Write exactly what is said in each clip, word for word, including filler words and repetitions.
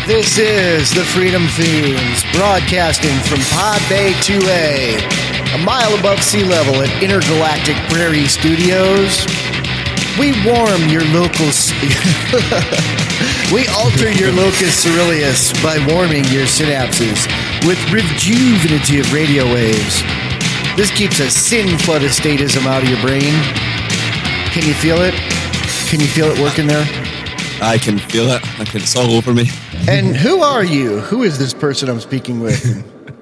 This is the Freedom Fiends, broadcasting from Pod Bay two A, a mile above sea level at Intergalactic Prairie Studios. We warm your locals. We alter your locus ceruleus by warming your synapses with rejuvenative radio waves. This keeps a sin-flood of statism out of your brain. Can you feel it? Can you feel it working there? I can feel it. I can, it's all over me. And who are you? Who is this person I'm speaking with?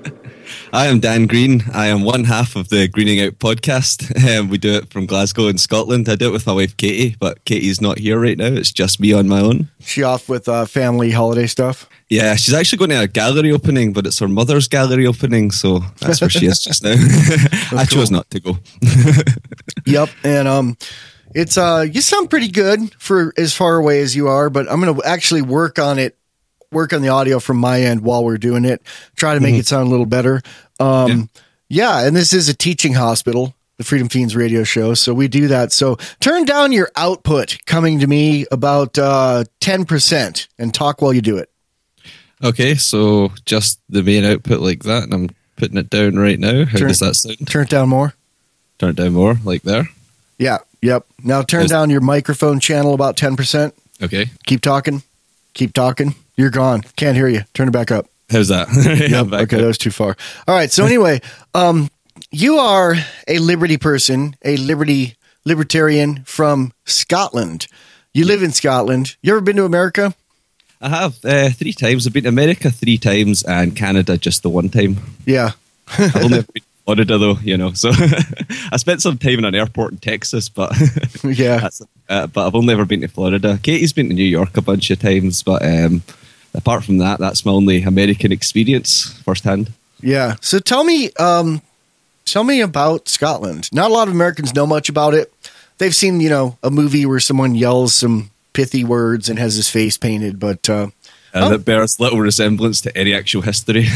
I am Dan Green. I am one half of the Greening Out podcast. Um, we do it from Glasgow in Scotland. I do it with my wife Katie, but Katie's not here right now. It's just me on my own. She off with uh, family holiday stuff? Yeah, she's actually going to a gallery opening, but it's her mother's gallery opening, so that's where she is just now. I chose cool. not to go. Yep, and um, it's uh, you sound pretty good for as far away as you are, but I'm going to actually work on it. Work on the audio from my end while we're doing it. Try to make mm-hmm. it sound a little better. Um, yeah. yeah, and this is a teaching hospital, the Freedom Fiends radio show, so we do that. So turn down your output coming to me about uh, ten percent and talk while you do it. Okay, so just the main output like that, and I'm putting it down right now. How turn, does that sound? Turn it down more. Turn it down more, like there? Yeah, yep. Now turn How's down your microphone channel about ten percent. Okay. Keep talking. Keep talking. You're gone. Can't hear you. Turn it back up. How's that? yeah, yep. Okay, up. That was too far. All right. So anyway, um, you are a liberty person, a liberty libertarian from Scotland. You live in Scotland. You ever been to America? I have uh, three times. I've been to America three times and Canada just the one time. Yeah. I've only been to Florida though, you know. So I spent some time in an airport in Texas, but yeah. That's, uh, but I've only ever been to Florida. Katie's been to New York a bunch of times, but um, apart from that, that's my only American experience firsthand. Yeah. So tell me, um, tell me about Scotland. Not a lot of Americans know much about it. They've seen, you know, a movie where someone yells some pithy words and has his face painted, but uh, uh, that bears little resemblance to any actual history.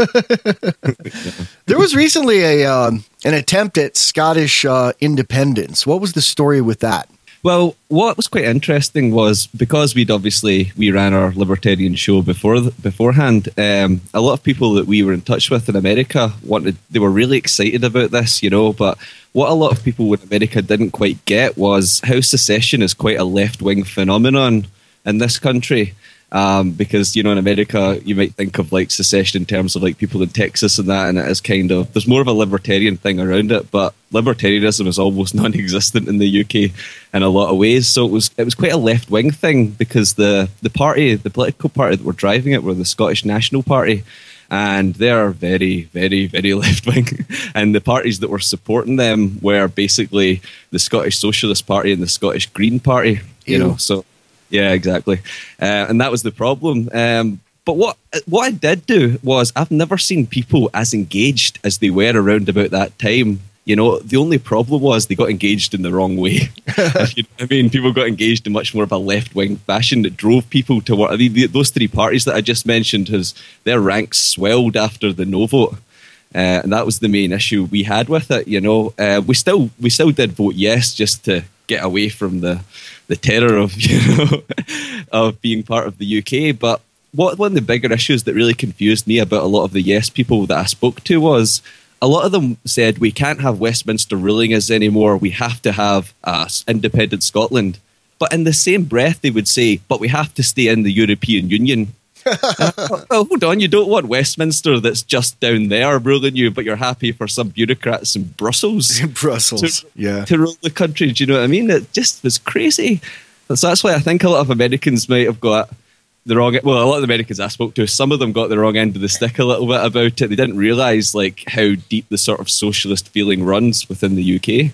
There was recently a um, an attempt at Scottish uh, independence. What was the story with that? Well, what was quite interesting was because we'd obviously, we ran our libertarian show before beforehand, um, a lot of people that we were in touch with in America wanted, they were really excited about this, you know, but what a lot of people in America didn't quite get was how secession is quite a left-wing phenomenon in this country. Um, because, you know, in America, you might think of like secession in terms of like people in Texas and that, and it is kind of, there's more of a libertarian thing around it, but libertarianism is almost non-existent in the U K in a lot of ways. So it was it was quite a left-wing thing because the, the party, the political party that were driving it were the Scottish National Party, and they're very, very, very left-wing. And the parties that were supporting them were basically the Scottish Socialist Party and the Scottish Green Party, you Ew. know, so... Yeah, exactly. Uh, and that was the problem. Um, but what what I did do was I've never seen people as engaged as they were around about that time. You know, the only problem was they got engaged in the wrong way. you know I mean, people got engaged in much more of a left-wing fashion that drove people to what I mean, the, those three parties that I just mentioned, has their ranks swelled after the no vote. Uh, and that was the main issue we had with it. You know, uh, we still we still did vote yes just to get away from the the terror of you know of being part of the U K. But what one of the bigger issues that really confused me about a lot of the yes people that I spoke to was a lot of them said we can't have Westminster ruling us anymore. We have to have uh, independent Scotland. But in the same breath, they would say, but we have to stay in the European Union. Well, hold on, you don't want Westminster that's just down there ruling you, but you're happy for some bureaucrats in Brussels. In Brussels, to, yeah. To rule the country, do you know what I mean? It just was crazy. So that's why I think a lot of Americans might have got the wrong, well, a lot of the Americans I spoke to, some of them got the wrong end of the stick a little bit about it. They didn't realise like how deep the sort of socialist feeling runs within the U K.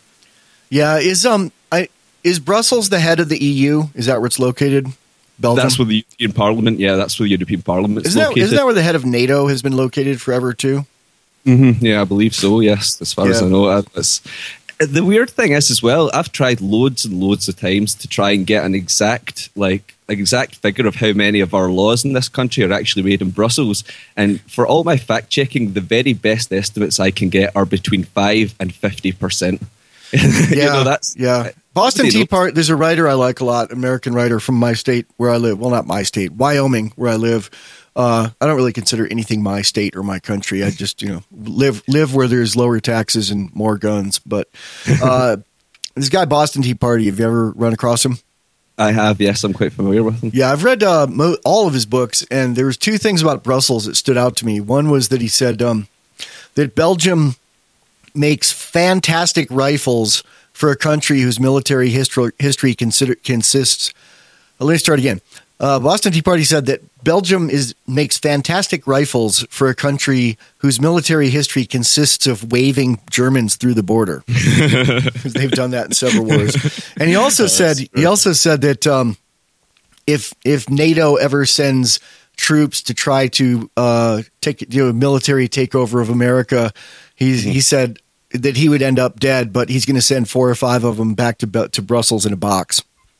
Yeah, is um, I is Brussels the head of the E U? Is that where it's located? Belgium? That's where the European Parliament, yeah, that's where the European Parliament is isn't located. That, isn't that where the head of NATO has been located forever too? Mm-hmm, yeah, I believe so, yes, as far yeah. as I know. It's, the weird thing is as well, I've tried loads and loads of times to try and get an exact, like, an exact figure of how many of our laws in this country are actually made in Brussels. And for all my fact checking, the very best estimates I can get are between five and fifty percent. Yeah, you know, that's yeah. Boston Tea know. Party. There's a writer I like a lot, American writer from my state where I live. Well, not my state, Wyoming, where I live. Uh, I don't really consider anything my state or my country. I just, you know, live live where there's lower taxes and more guns. But uh, this guy, Boston Tea Party, have you ever run across him? I have, yes. I'm quite familiar with him. Yeah, I've read uh, mo- all of his books, and there was two things about Brussels that stood out to me. One was that he said um, that Belgium makes fantastic rifles for a country whose military history, history consider, consists. Let me start again. Uh, Boston Tea Party said that Belgium is makes fantastic rifles for a country whose military history consists of waving Germans through the border. They've done that in several wars. And he also oh, said he also said that um, if if NATO ever sends troops to try to uh, take you know military takeover of America, he's, mm-hmm. he said that he would end up dead, but he's going to send four or five of them back to to Brussels in a box.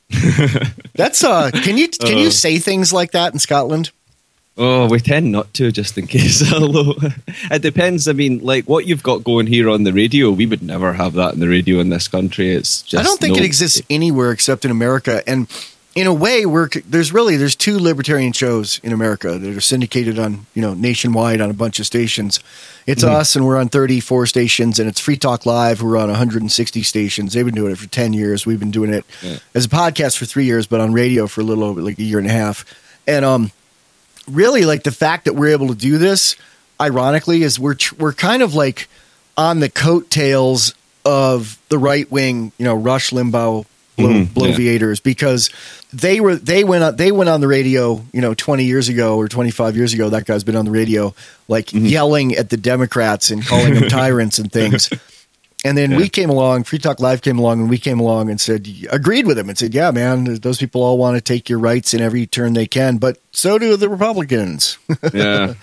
That's uh can you can uh, you say things like that in Scotland? Oh, we tend not to, just in case. Although it depends. I mean, like what you've got going here on the radio, we would never have that on the radio in this country. It's just I don't think no, it exists anywhere except in America. And in a way, we're there's really there's two libertarian shows in America that are syndicated on you know nationwide on a bunch of stations. It's mm-hmm. us, and we're on thirty-four stations, and it's Free Talk Live. We're on one hundred sixty stations. They've been doing it for ten years. We've been doing it yeah. as a podcast for three years, but on radio for a little over like a year and a half. And um, really, like the fact that we're able to do this, ironically, is we're we're kind of like on the coattails of the right wing, you know, Rush Limbaugh. Blow, mm-hmm, bloviators yeah. because they were they went on they went on the radio you know twenty years ago or twenty-five years ago. That guy's been on the radio like mm-hmm. yelling at the Democrats and calling them tyrants and things. And then yeah. we came along, Free Talk Live came along, and we came along and said, agreed with him and said, yeah, man, those people all want to take your rights in every turn they can, but so do the Republicans. Yeah.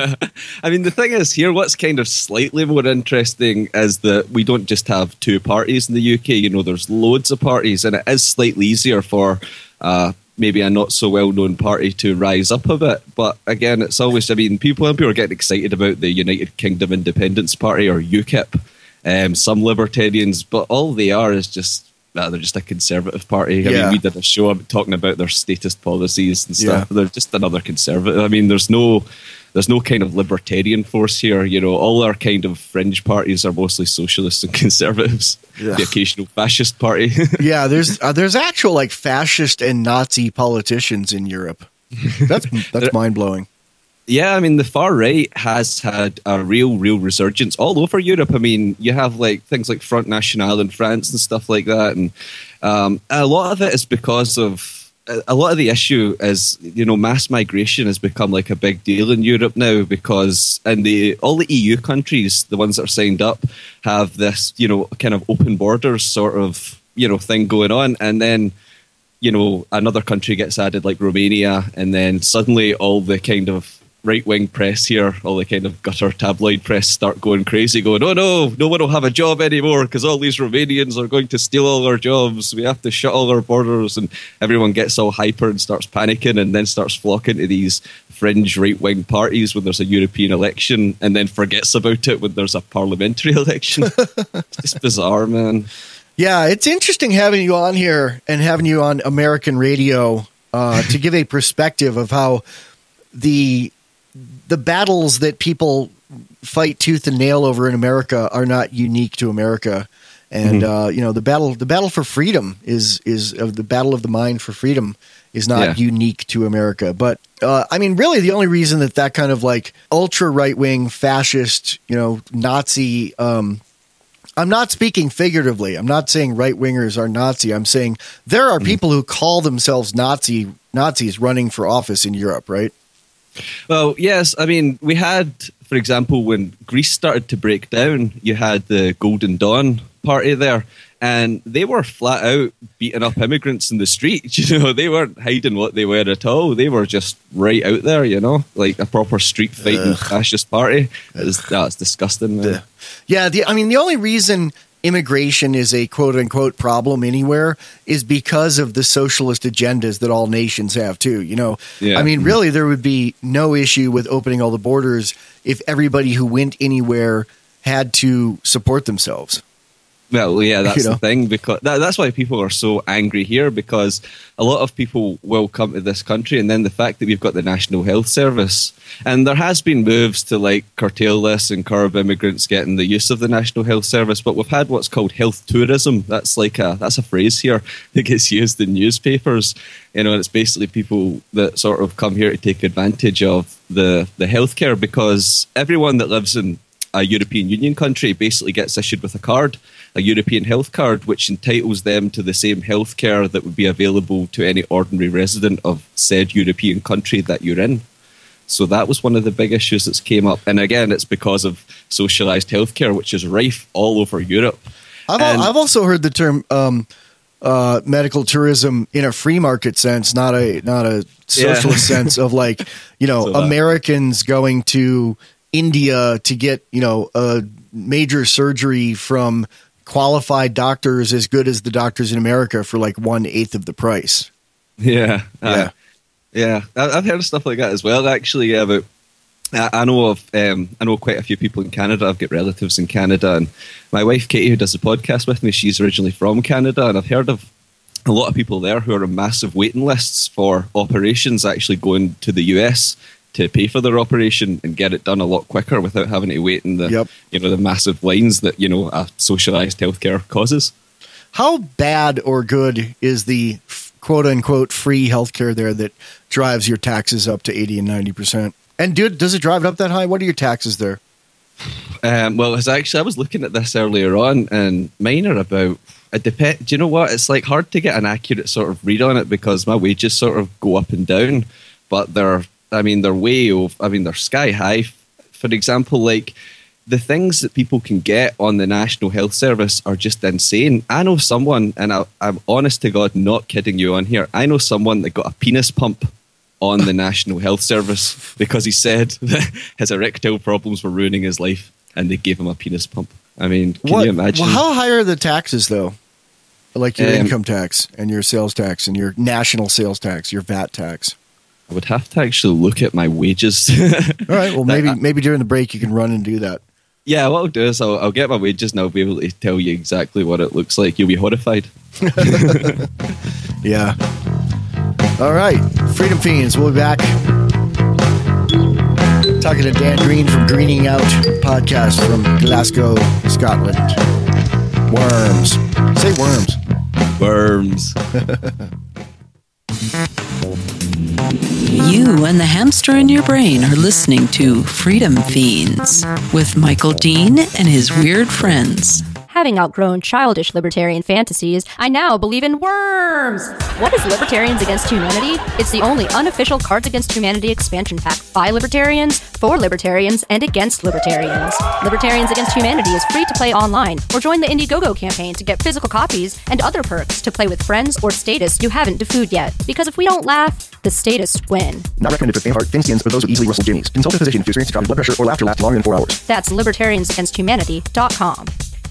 I mean, the thing is here, what's kind of slightly more interesting is that we don't just have two parties in the U K. You know, there's loads of parties, and it is slightly easier for uh, maybe a not so well-known party to rise up a bit. But again, it's always, I mean, people, people are getting excited about the United Kingdom Independence Party, or UKIP. Um, some libertarians, but all they are is just uh, they're just a conservative party. I yeah. mean, we did a show talking about their statist policies and stuff. Yeah. They're just another conservative. I mean, there's no there's no kind of libertarian force here. You know, all our kind of fringe parties are mostly socialists and conservatives. Yeah. The occasional fascist party. yeah, there's uh, there's actual like fascist and Nazi politicians in Europe. That's that's mind blowing. Yeah, I mean, the far right has had a real, real resurgence all over Europe. I mean, you have like things like Front National in France and stuff like that. And um, a lot of it is because of, a lot of the issue is, you know, mass migration has become like a big deal in Europe now because in the all the E U countries, the ones that are signed up, have this, you know, kind of open borders sort of, you know, thing going on. And then, you know, another country gets added like Romania, and then suddenly all the kind of right-wing press here, all the kind of gutter tabloid press start going crazy, going, oh no, no one will have a job anymore because all these Romanians are going to steal all our jobs. We have to shut all our borders. And everyone gets all hyper and starts panicking and then starts flocking to these fringe right-wing parties when there's a European election, and then forgets about it when there's a parliamentary election. It's just bizarre, man. Yeah, it's interesting having you on here and having you on American radio uh, to give a perspective of how the the battles that people fight tooth and nail over in America are not unique to America. And, mm-hmm. uh, you know, the battle, the battle for freedom is, is of uh, the battle of the mind for freedom is not yeah. unique to America. But, uh, I mean, really the only reason that that kind of like ultra right wing fascist, you know, Nazi, um, I'm not speaking figuratively. I'm not saying right wingers are Nazi. I'm saying there are mm-hmm. people who call themselves Nazi Nazis running for office in Europe, right? Well, yes. I mean, we had, for example, when Greece started to break down, you had the Golden Dawn party there, and they were flat out beating up immigrants in the street. You know, they weren't hiding what they were at all. They were just right out there, you know, like a proper street fighting fascist party. It was, that's disgusting, man. Yeah, the, I mean, the only reason immigration is a quote-unquote problem anywhere is because of the socialist agendas that all nations have too. You know, yeah. I mean, really, there would be no issue with opening all the borders if everybody who went anywhere had to support themselves. Well, yeah, that's You know? the thing, because that, that's why people are so angry here, because a lot of people will come to this country, and then the fact that we've got the National Health Service, and there has been moves to like curtail this and curb immigrants getting the use of the National Health Service, but we've had what's called health tourism. That's like a that's a phrase here that gets used in newspapers. You know, and it's basically people that sort of come here to take advantage of the the healthcare, because everyone that lives in a European Union country basically gets issued with a card, a European health card, which entitles them to the same healthcare that would be available to any ordinary resident of said European country that you're in. So that was one of the big issues that's came up. And again, it's because of socialised healthcare, which is rife all over Europe. I've, And- al- I've also heard the term um, uh, medical tourism in a free market sense, not a not a socialist Yeah. sense of like, you know, So that- Americans going to India to get, you know, a major surgery from qualified doctors as good as the doctors in America for like one eighth of the price. Yeah. Yeah. Uh, yeah. I- I've heard of stuff like that as well, actually. Yeah, but I I know of, um, I know quite a few people in Canada. I've got relatives in Canada, and my wife Katie, who does the podcast with me, she's originally from Canada, and I've heard of a lot of people there who are on massive waiting lists for operations actually going to the U S to pay for their operation and get it done a lot quicker without having to wait in the Yep. you know the massive lines that you know a socialized healthcare causes. How bad or good is the f- quote unquote free healthcare there that drives your taxes up to eighty and ninety percent? And do, does it drive it up that high? What are your taxes there? Um, well, it's actually I was looking at this earlier on, and mine are about. It depend. Do you know what? It's like hard to get an accurate sort of read on it because my wages sort of go up and down, but they're. I mean, they're way over. I mean, they're sky high. For example, like the things that people can get on the National Health Service are just insane. I know someone, and I, I'm honest to God, not kidding you on here. I know someone that got a penis pump on the National Health Service because he said that his erectile problems were ruining his life, and they gave him a penis pump. I mean, can What, you imagine? Well, how high are the taxes, though? Like your Um, income tax and your sales tax and your national sales tax, your V A T tax. I would have to actually look at my wages. All right. Well, maybe That- maybe during the break you can run and do that. Yeah, what I'll do is I'll, I'll get my wages and I'll be able to tell you exactly what it looks like. You'll be horrified. Yeah. All right. Freedom Fiends. We'll be back. Talking to Dan Green from Greening Out podcast from Glasgow, Scotland. Worms. Say worms. Worms. You and the hamster in your brain are listening to Freedom Fiends with Michael Dean and his weird friends. Having outgrown childish libertarian fantasies, I now believe in worms! What is Libertarians Against Humanity? It's the only unofficial Cards Against Humanity expansion pack by libertarians, for libertarians, and against libertarians. Libertarians Against Humanity is free to play online, or join the Indiegogo campaign to get physical copies and other perks to play with friends or statists you haven't defooed yet. Because if we don't laugh, the statists win. Not recommended for faint heart, thin skins, or those with easily rustled jimmies. Consult a physician if you experience a drop in blood pressure or laughter lasts longer than four hours. That's libertarians against humanity dot com.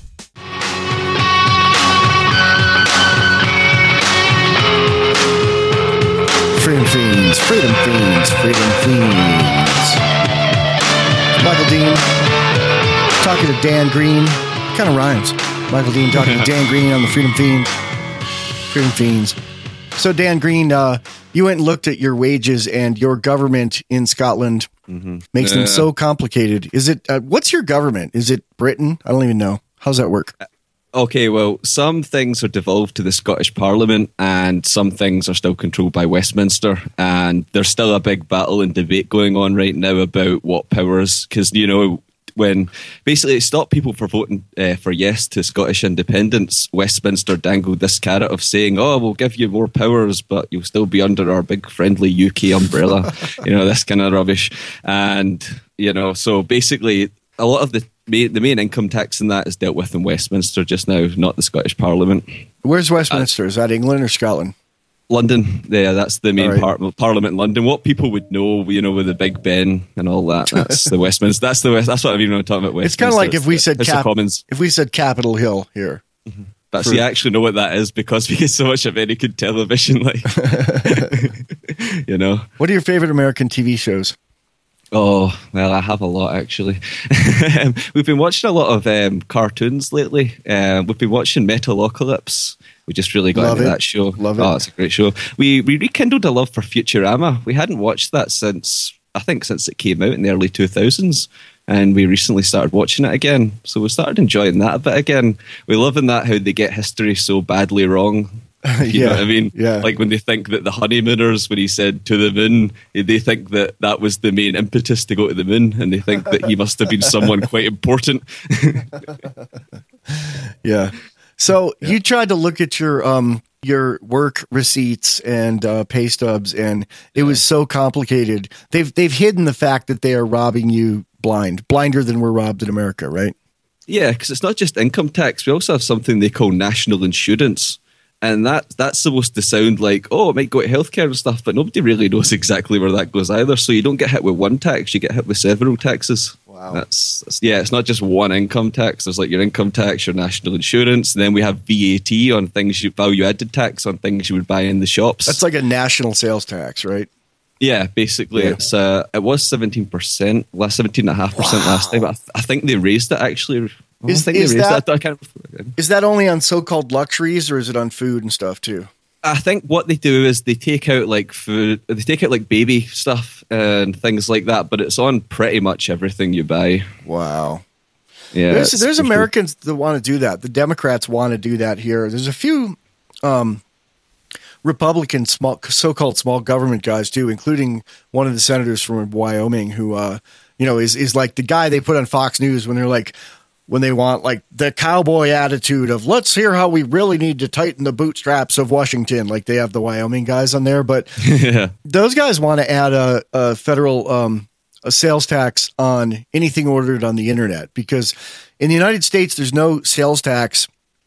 Freedom Fiends. Freedom Fiends. Freedom Fiends. Michael Dean talking to Dan Green. Kind of rhymes. Michael Dean talking to Dan Green on the Freedom Fiends. Freedom Fiends. So, Dan Green, uh, you went and looked at your wages, and your government in Scotland Mm-hmm. makes them Yeah. so complicated. Is it? Uh, what's your government? Is it Britain? I don't even know. How's that work? Okay, well, some things are devolved to the Scottish Parliament and some things are still controlled by Westminster. And there's still a big battle and debate going on right now about what powers, because, you know, when basically it stopped people from voting uh, for yes to Scottish independence, Westminster dangled this carrot of saying, oh, we'll give you more powers, but you'll still be under our big friendly U K umbrella, you know, this kind of rubbish. And, you know, so basically a lot of the main, the main income tax in that is dealt with in Westminster just now, not the Scottish Parliament. Where's Westminster? Is that England or Scotland? London, yeah, that's the main All right. part, Parliament in London. What people would know, you know, with the Big Ben and all that, that's the Westminster. That's the West. That's what I mean when I'm talking about Westminster. It's kind of like if we It's said the House of cap, Commons. if we said Capitol Hill here. But for- see, I actually know what that is because we get so much American television, like, you know. What are your favorite American T V shows? Oh, well, I have a lot, actually. We've been watching a lot of um, cartoons lately. Uh, we've been watching Metalocalypse. We just really got Love into it. that show. Love it. Oh, it's a great show. We we rekindled a love for Futurama. We hadn't watched that since, I think, since it came out in the early two thousands. And we recently started watching it again. So we started enjoying that a bit again. We love in that how they get history so badly wrong. You Yeah, know what I mean? yeah. Like when they think that the honeymooners, when he said to the moon, they think that that was the main impetus to go to the moon, and they think that he must have been someone quite important. Yeah. So you tried to look at your um your work receipts and uh, pay stubs, and it was so complicated. They've they've hidden the fact that they are robbing you blind, blinder than we're robbed in America, right? Yeah, because it's not just income tax. We also have something they call national insurance. And that that's supposed to sound like, oh, it might go to healthcare and stuff, but nobody really knows exactly where that goes either. So you don't get hit with one tax, you get hit with several taxes. Wow. That's, that's yeah, it's not just one income tax. There's like your income tax, your national insurance, and then we have V A T on things, you value added tax on things you would buy in the shops. That's like a national sales tax, right? Yeah, basically, Yeah. it's uh, it was seventeen percent, last seventeen and a half percent last time. I, th- I think they raised it actually. I Is- think is they raised that- it. I can't, Is that only on so-called luxuries, or is it on food and stuff too? I think what they do is they take out like food, they take out like baby stuff and things like that, but it's on pretty much everything you buy. Wow. Yeah, There's, it's- there's Americans that want to do that. The Democrats want to do that here. There's a few um, Republican small, so-called small government guys too, including one of the senators from Wyoming who, uh, you know, is is like the guy they put on Fox News when they're like, when they want like the cowboy attitude of let's hear how we really need to tighten the bootstraps of Washington. Like they have the Wyoming guys on there, but yeah. those guys want to add a, a federal um, a sales tax on anything ordered on the internet, because in the United States there's no sales tax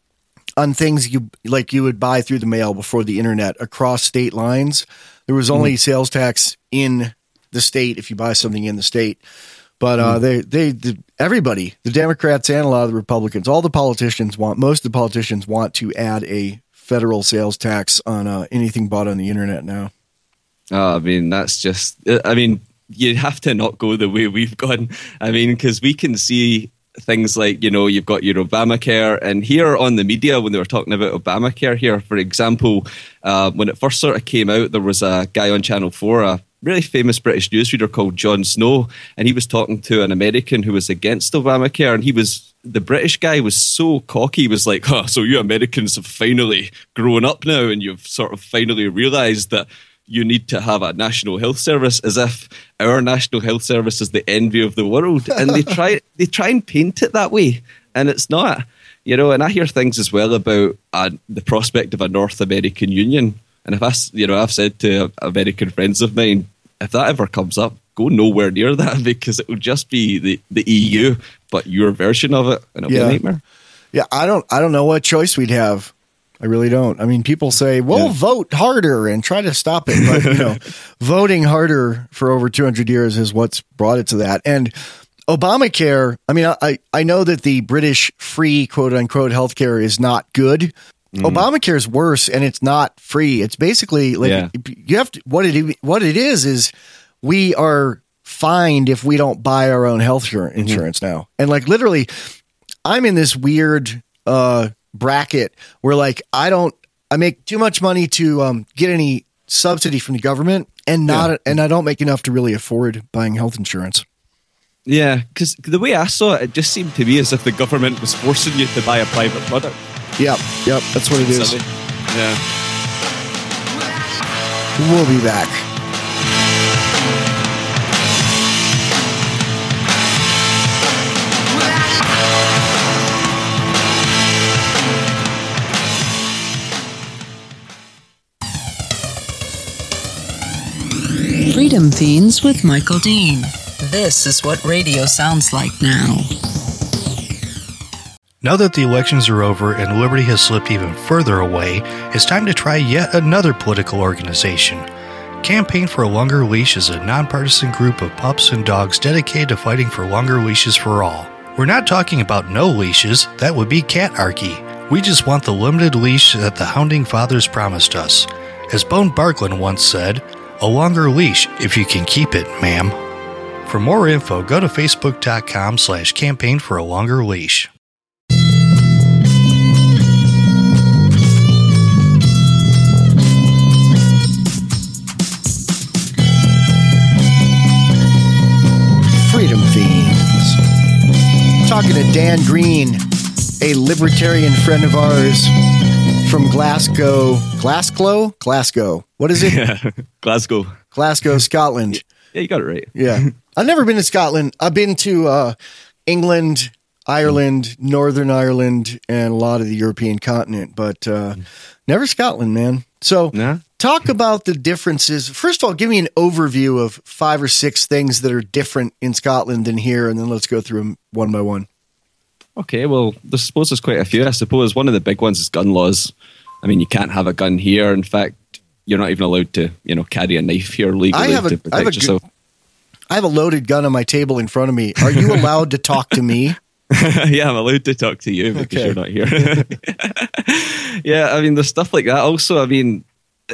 on things you like you would buy through the mail before the internet across state lines. There was only mm. sales tax in the state if you buy something in the state. But uh, mm. they, they, the, everybody, the Democrats and a lot of the Republicans, all the politicians want, most of the politicians want to add a federal sales tax on uh, anything bought on the internet now. Oh, I mean, that's just, I mean, you have to not go the way we've gone. I mean, because we can see things like, you know, you've got your Obamacare, and here on the media, when they were talking about Obamacare here, for example, uh, when it first sort of came out, there was a guy on Channel four, a really famous British newsreader called Jon Snow, and he was talking to an American who was against Obamacare, and he was, the British guy was so cocky, he was like, oh, so you Americans have finally grown up now, and you've sort of finally realised that you need to have a national health service, as if our national health service is the envy of the world. And they try they try and paint it that way, and it's not. You know, and I hear things as well about uh, the prospect of a North American Union. And if I, you know, I've said to American friends of mine, if that ever comes up, go nowhere near that, because it would just be the, the E U, but your version of it, and it'll Yeah. be a nightmare. Yeah, I don't I don't know what choice we'd have. I really don't. I mean, people say, well, Yeah. vote harder and try to stop it. But, you know, voting harder for over two hundred years is what's brought it to that. And Obamacare, I mean, I, I know that the British free, quote unquote, healthcare is not good. Mm. Obamacare is worse, and it's not free. It's basically like Yeah. you have to, what it, what it is, is we are fined if we don't buy our own health insurance mm-hmm. now. And like literally, I'm in this weird, uh, bracket where like I don't I make too much money to um get any subsidy from the government, and not yeah. and I don't make enough to really afford buying health insurance. Yeah, because the way I saw it, it just seemed to me as if the government was forcing you to buy a private product. Yep, yep, that's what it is. Silly. Yeah. We'll be back. Freedom Fiends with Michael Dean. This is what radio sounds like now. Now that the elections are over and liberty has slipped even further away, it's time to try yet another political organization. Campaign for a Longer Leash is a nonpartisan group of pups and dogs dedicated to fighting for longer leashes for all. We're not talking about no leashes, that would be catarchy. We just want the limited leash that the Hounding Fathers promised us. As Bone Barklund once said, a longer leash if you can keep it, ma'am. For more info, go to facebook.com slash campaign for a longer leash. Freedom Fiends. Talking to Dan Green, a libertarian friend of ours from Glasgow. Glasgow? Glasgow. What is it? Yeah. Glasgow. Glasgow, Scotland. Yeah, you got it right. Yeah. I've never been to Scotland. I've been to uh, England, Ireland, Northern Ireland, and a lot of the European continent, but uh, never Scotland, man. So Nah. talk about the differences. First of all, give me an overview of five or six things that are different in Scotland than here, and then let's go through them one by one. Okay, well, I suppose there's quite a few. I suppose one of the big ones is gun laws. I mean, you can't have a gun here. In fact, you're not even allowed to, you know, carry a knife here legally I have a, to protect I have a, yourself. I have a loaded gun on my table in front of me. Are you allowed to talk to me? Yeah, I'm allowed to talk to you because Okay. you're not here. Yeah, I mean, there's stuff like that. Also, I mean,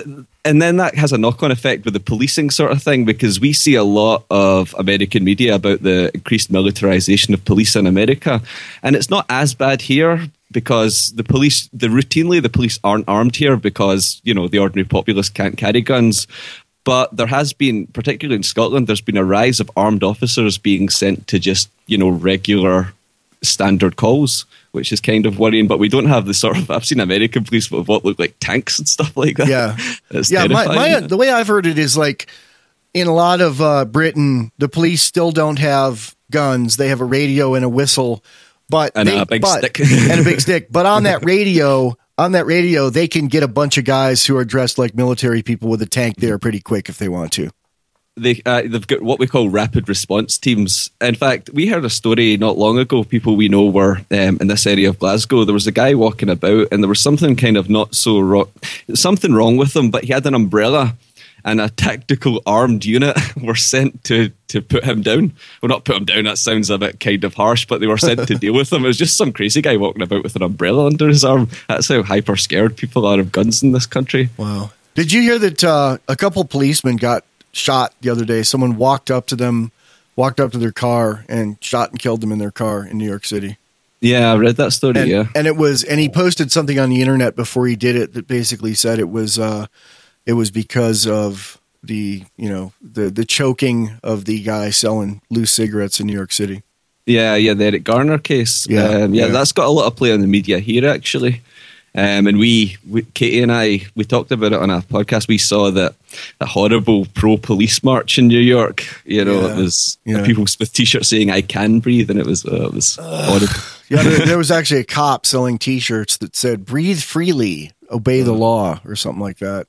and then that has a knock-on effect with the policing sort of thing, because we see a lot of American media about the increased militarization of police in America, and it's not as bad here because the police, the routinely the police aren't armed here because, you know, the ordinary populace can't carry guns. But there has been, particularly in Scotland, there's been a rise of armed officers being sent to just, you know, regular standard calls, which is kind of worrying. But we don't have the sort of, I've seen American police with what look like tanks and stuff like that. Yeah. It's Yeah, my, terrifying. my, the way I've heard it is like in a lot of uh, Britain, the police still don't have guns. They have a radio and a whistle, but And they, a big but, stick. and a big stick. But on that radio, on that radio, they can get a bunch of guys who are dressed like military people with a tank there pretty quick if they want to. They, uh, they've got what we call rapid response teams. In fact, we heard a story not long ago. People we know were um, in this area of Glasgow. There was a guy walking about, and there was something kind of not so wrong, something wrong with him. But he had an umbrella, and a tactical armed unit were sent to to put him down. Well, not put him down. That sounds a bit kind of harsh, but they were sent to deal with him. It was just some crazy guy walking about with an umbrella under his arm. That's how hyper scared people are of guns in this country. Wow. Did you hear that uh, a couple policemen got shot the other day? Someone walked up to them, walked up to their car and shot and killed them in their car in New York City. Yeah, I read that story. And, yeah, and it was, and he posted something on the internet before he did it that basically said it was, uh, it was because of the, you know, the the choking of the guy selling loose cigarettes in New York City. Yeah, yeah, the Eric Garner case. Yeah, um, yeah, yeah. that's got a lot of play in the media here, actually. Um, and we, we, Katie and I, we talked about it on a podcast. We saw that a horrible pro-police march in New York. You know, Yeah, it was yeah. people with T-shirts saying "I can breathe," and it was uh, it was horrible. Yeah, there, there was actually a cop selling T-shirts that said "Breathe freely, obey the law" or something like that.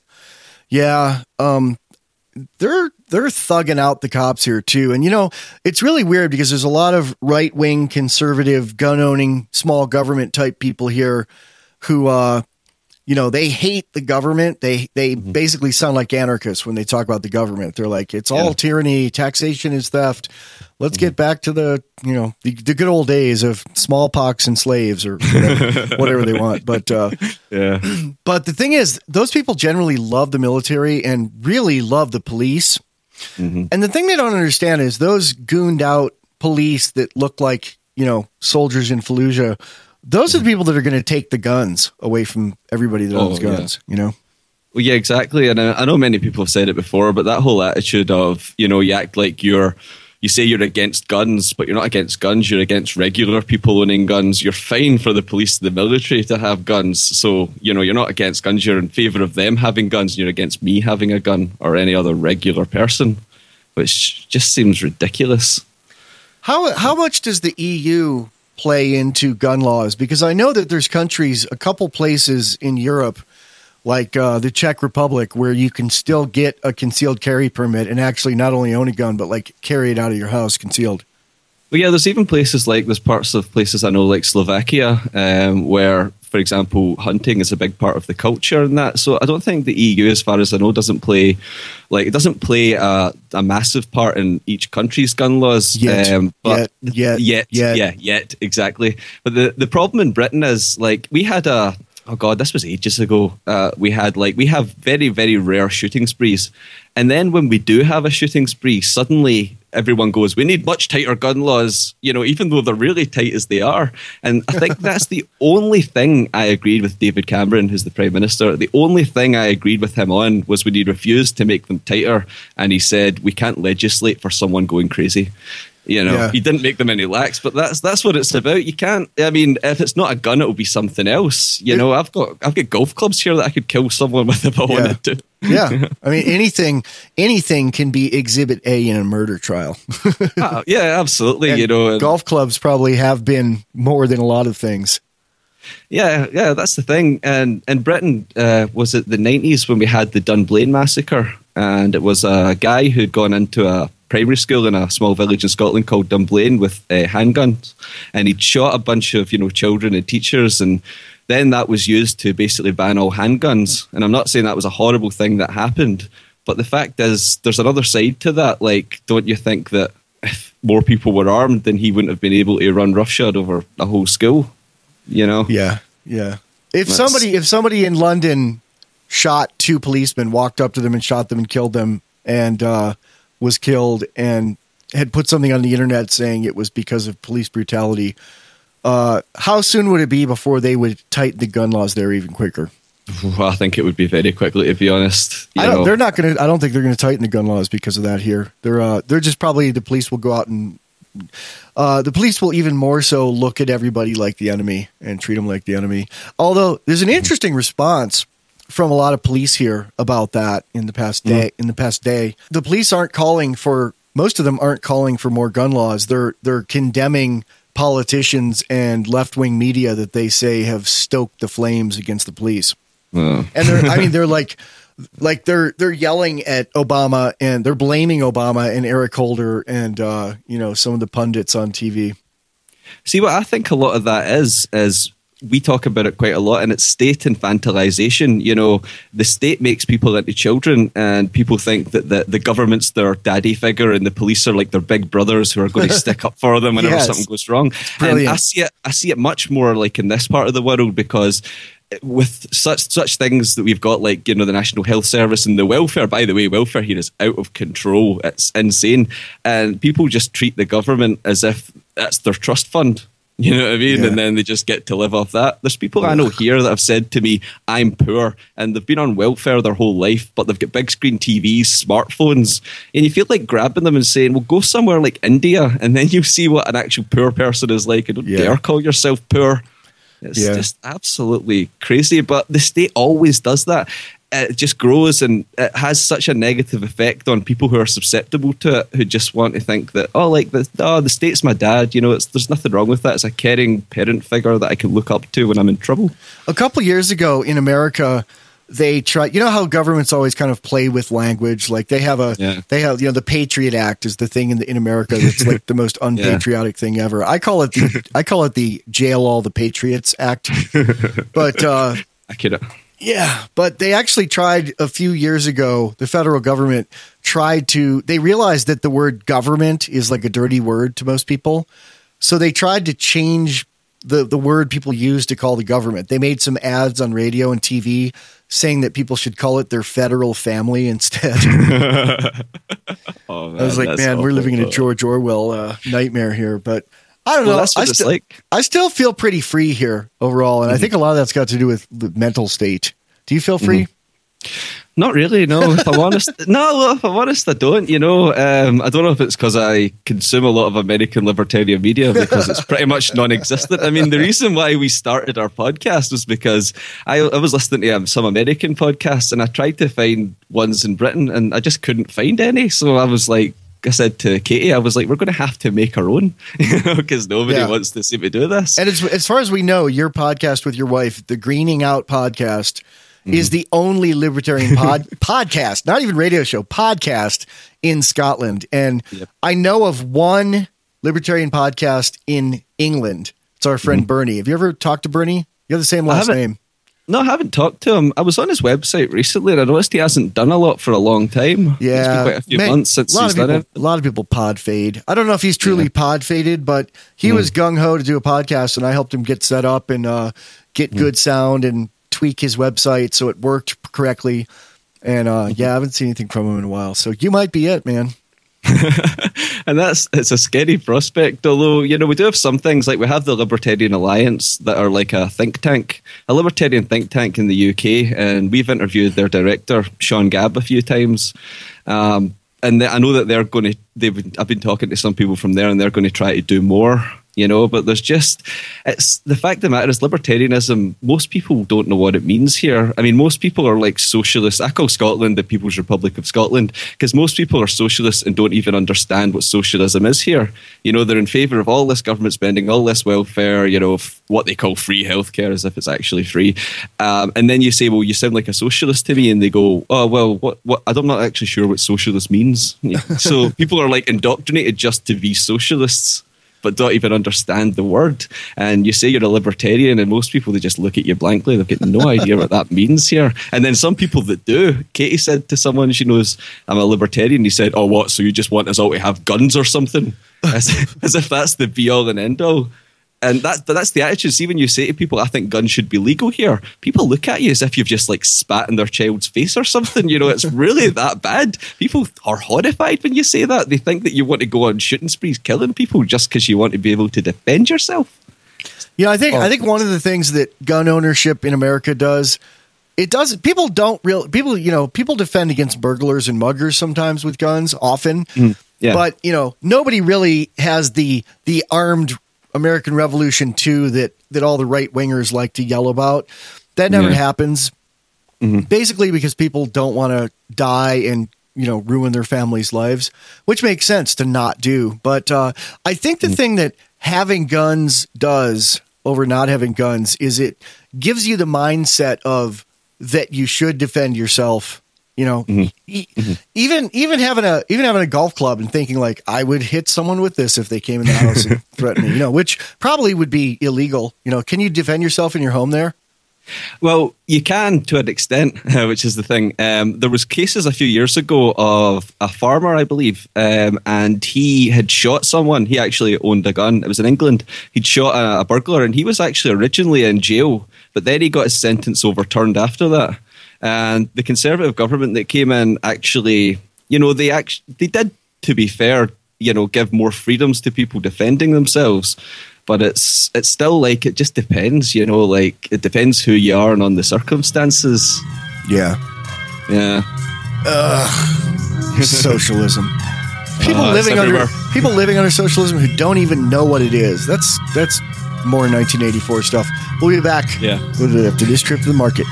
Yeah, um, they're they're thugging out the cops here too, and you know it's really weird because there's a lot of right wing conservative gun owning small government type people here who, uh, you know, they hate the government. They they Mm-hmm. basically sound like anarchists when they talk about the government. They're like, it's all Yeah. tyranny, taxation is theft. Let's get back to the, you know, the, the good old days of smallpox and slaves or whatever, whatever they want. But uh, Yeah, but the thing is, those people generally love the military and really love the police. Mm-hmm. And the thing they don't understand is those gooned out police that look like, you know, soldiers in Fallujah. Those are the people that are going to take the guns away from everybody that Oh, owns guns, you know? well, yeah, exactly. And I, I know many people have said it before, but that whole attitude of, you know, you act like you're, you say you're against guns, but you're not against guns. You're against regular people owning guns. You're fine for the police, the military to have guns. So, you know, you're not against guns. You're in favor of them having guns. And you're against me having a gun or any other regular person, which just seems ridiculous. How how much does the E U play into gun laws? Because I know that there's countries, a couple places in Europe, like uh, the Czech Republic, where you can still get a concealed carry permit and actually not only own a gun, but like carry it out of your house concealed. Well, yeah, there's even places like, there's parts of places I know like Slovakia um, where, for example, hunting is a big part of the culture and that. So I don't think the E U, as far as I know, doesn't play, like it doesn't play a, a massive part in each country's gun laws. Yet, um, but yet, yet, yet, yet. yeah, yet, exactly. But the, the problem in Britain is like we had a, oh God, this was ages ago. Uh, we had like, we have very, very rare shooting sprees. And then when we do have a shooting spree, suddenly everyone goes, we need much tighter gun laws, you know, even though they're really tight as they are. And I think that's the only thing I agreed with David Cameron, who's the Prime Minister. The only thing I agreed with him on was when he refused to make them tighter. And he said, we can't legislate for someone going crazy. You know, Yeah. he didn't make them any lax, but that's that's what it's about. You can't. I mean, if it's not a gun, it'll be something else. You know, I've got I've got golf clubs here that I could kill someone with if I Yeah. wanted to. Yeah. I mean, anything, anything can be exhibit A in a murder trial. Ah, yeah, absolutely. And you know, and- golf clubs probably have been more than a lot of things. Yeah, yeah, that's the thing. And in Britain, uh, was it the nineties when we had the Dunblane massacre? And it was a guy who'd gone into a primary school in a small village in Scotland called Dunblane with uh, handguns, and he'd shot a bunch of you know children and teachers, and then that was used to basically ban all handguns. And I'm not saying that was a horrible thing that happened, but the fact is, there's another side to that. Like, don't you think that if more people were armed, then he wouldn't have been able to run roughshod over a whole school? You know? Yeah. Yeah. If That's- somebody, if somebody in London shot two policemen, walked up to them and shot them and killed them, and uh, was killed, and had put something on the internet saying it was because of police brutality, uh, how soon would it be before they would tighten the gun laws there even quicker? Well, I think it would be very quickly, to be honest. You I don't, know? they're not going to. I don't think they're going to tighten the gun laws because of that here. They're uh, they're just probably the police will go out and uh, the police will even more so look at everybody like the enemy and treat them like the enemy. Although there's an interesting response from a lot of police here about that in the past day. Mm. In the past day, the police aren't calling for. Most of them aren't calling for more gun laws. They're they're condemning politicians and left wing media that they say have stoked the flames against the police. Oh. And they're, I mean, they're like, like they're they're yelling at Obama and they're blaming Obama and Eric Holder and uh, you know some of the pundits on T V. See, what I think a lot of that is is we talk about it quite a lot, and it's state infantilization. You know, the state makes people into children, and people think that the, the government's their daddy figure, and the police are like their big brothers who are going to stick up for them whenever Yes. something goes wrong. Brilliant. And I see it. I see it much more like in this part of the world, because with such such things that we've got, like, you know, the National Health Service and the welfare, by the way, welfare here is out of control. It's insane. And people just treat the government as if that's their trust fund. You know what I mean? Yeah. And then they just get to live off that. There's people I know here that have said to me, I'm poor, and they've been on welfare their whole life, but they've got big screen T Vs, smartphones, and you feel like grabbing them and saying, well, go somewhere like India, and then you see what an actual poor person is like, and don't Yeah. dare call yourself poor. It's Yeah. just absolutely crazy. But the state always does that. It just grows, and it has such a negative effect on people who are susceptible to it, who just want to think that, oh, like, the, oh, the state's my dad. You know, it's, there's nothing wrong with that. It's a caring parent figure that I can look up to when I'm in trouble. A couple years ago in America, they try. You know how governments always kind of play with language. Like they have a, Yeah. they have, you know, the Patriot Act is the thing in the, in America that's like the most unpatriotic thing ever. I call it the I call it the Jail All the Patriots Act. But uh, I could. yeah, but they actually tried a few years ago. The federal government tried to. They realized that the word government is like a dirty word to most people, so they tried to change the the word people use to call the government. They made some ads on radio and T V saying that people should call it their federal family instead. Oh, man, I was like, that's man, we're awful. living in a George Orwell uh, nightmare here. But I don't Well, know. that's what I it's still, like. I still feel pretty free here overall, and I think a lot of that's got to do with the mental state. Do you feel free? Not really, no. If I'm honest, no. If I'm honest, I don't. You know, um, I don't know if it's because I consume a lot of American libertarian media, because it's pretty much non-existent. I mean, the reason why we started our podcast was because I, I was listening to um, some American podcasts, and I tried to find ones in Britain, and I just couldn't find any. So I was like, I said to Katie, I was like, we're going to have to make our own, because nobody Yeah. wants to seem to do this. And as, as far as we know, your podcast with your wife, the Greening Out podcast, Mm-hmm. is the only libertarian pod podcast, not even radio show, podcast in Scotland. And Yep. I know of one libertarian podcast in England. It's our friend Mm-hmm. Bernie. Have you ever talked to Bernie? You have the same last haven't. name. No, I haven't talked to him. I was on his website recently, and I noticed he hasn't done a lot for a long time. Yeah, It's been quite a few Man, months since a lot he's of done people, it. A lot of people pod fade. I don't know if he's truly pod faded, but he was gung ho to do a podcast, and I helped him get set up and uh, get good sound and tweak his website so it worked correctly. And uh, yeah, I haven't seen anything from him in a while. So you might be it, man. And that's it's a scary prospect, although, you know, we do have some things, like we have the Libertarian Alliance that are like a think tank, a libertarian think tank in the U K, and we've interviewed their director, Sean Gabb, a few times. Um, and they, I know that they're going to, they've been, I've been talking to some people from there, and they're going to try to do more. You know, but there's just, it's the fact of the matter is libertarianism, most people don't know what it means here. I mean, most people are like socialists. I call Scotland the People's Republic of Scotland because most people are socialists and don't even understand what socialism is here. You know, they're in favour of all this government spending, all this welfare, you know, f- what they call free healthcare as if it's actually free. Um, and then you say, well, you sound like a socialist to me. And they go, oh, well, what, what? I'm not actually sure what socialist means. So people are like indoctrinated just to be socialists, but don't even understand the word. And you say you're a libertarian, and most people, they just look at you blankly. They've got no idea what that means here. And then some people that do. Katie said to someone she knows, I'm a libertarian. He said, oh, what? So you just want us all to have guns or something? As, as if that's the be-all and end-all. And that, but that's the attitude. See, when you say to people, I think guns should be legal here, people look at you as if you've just like spat in their child's face or something. You know, it's really that bad. People are horrified when you say that. They think that you want to go on shooting sprees, killing people just because you want to be able to defend yourself. Yeah, I think Oh. I think one of the things that gun ownership in America does, it does. People don't real people. You know, people defend against burglars and muggers sometimes with guns, often. Mm, yeah. But you know, nobody really has the the armed American Revolution two that that all the right wingers like to yell about. That never Yeah. happens. Mm-hmm. Basically, because people don't want to die and, you know, ruin their families' lives, which makes sense to not do. But uh, I think the Mm-hmm. thing that having guns does over not having guns is it gives you the mindset of that you should defend yourself. You know, Mm-hmm. e- even even having a even having a golf club and thinking like I would hit someone with this if they came in the house and threatened me. You know, which probably would be illegal. You know, can you defend yourself in your home there? Well, you can to an extent, which is the thing. Um, there was cases a few years ago of a farmer, I believe, um, and he had shot someone. He actually owned a gun. It was in England. He'd shot a, a burglar, and he was actually originally in jail, but then he got his sentence overturned after that. And the Conservative government that came in actually, you know, they actually they did, to be fair, you know, give more freedoms to people defending themselves. But it's it's still like, it just depends, you know, like it depends who you are and on the circumstances. Yeah. Yeah. Socialism. People Uh, it's living under everywhere. people living under socialism who don't even know what it is. That's that's more nineteen eighty-four stuff. We'll be back. Yeah. After this trip to the market.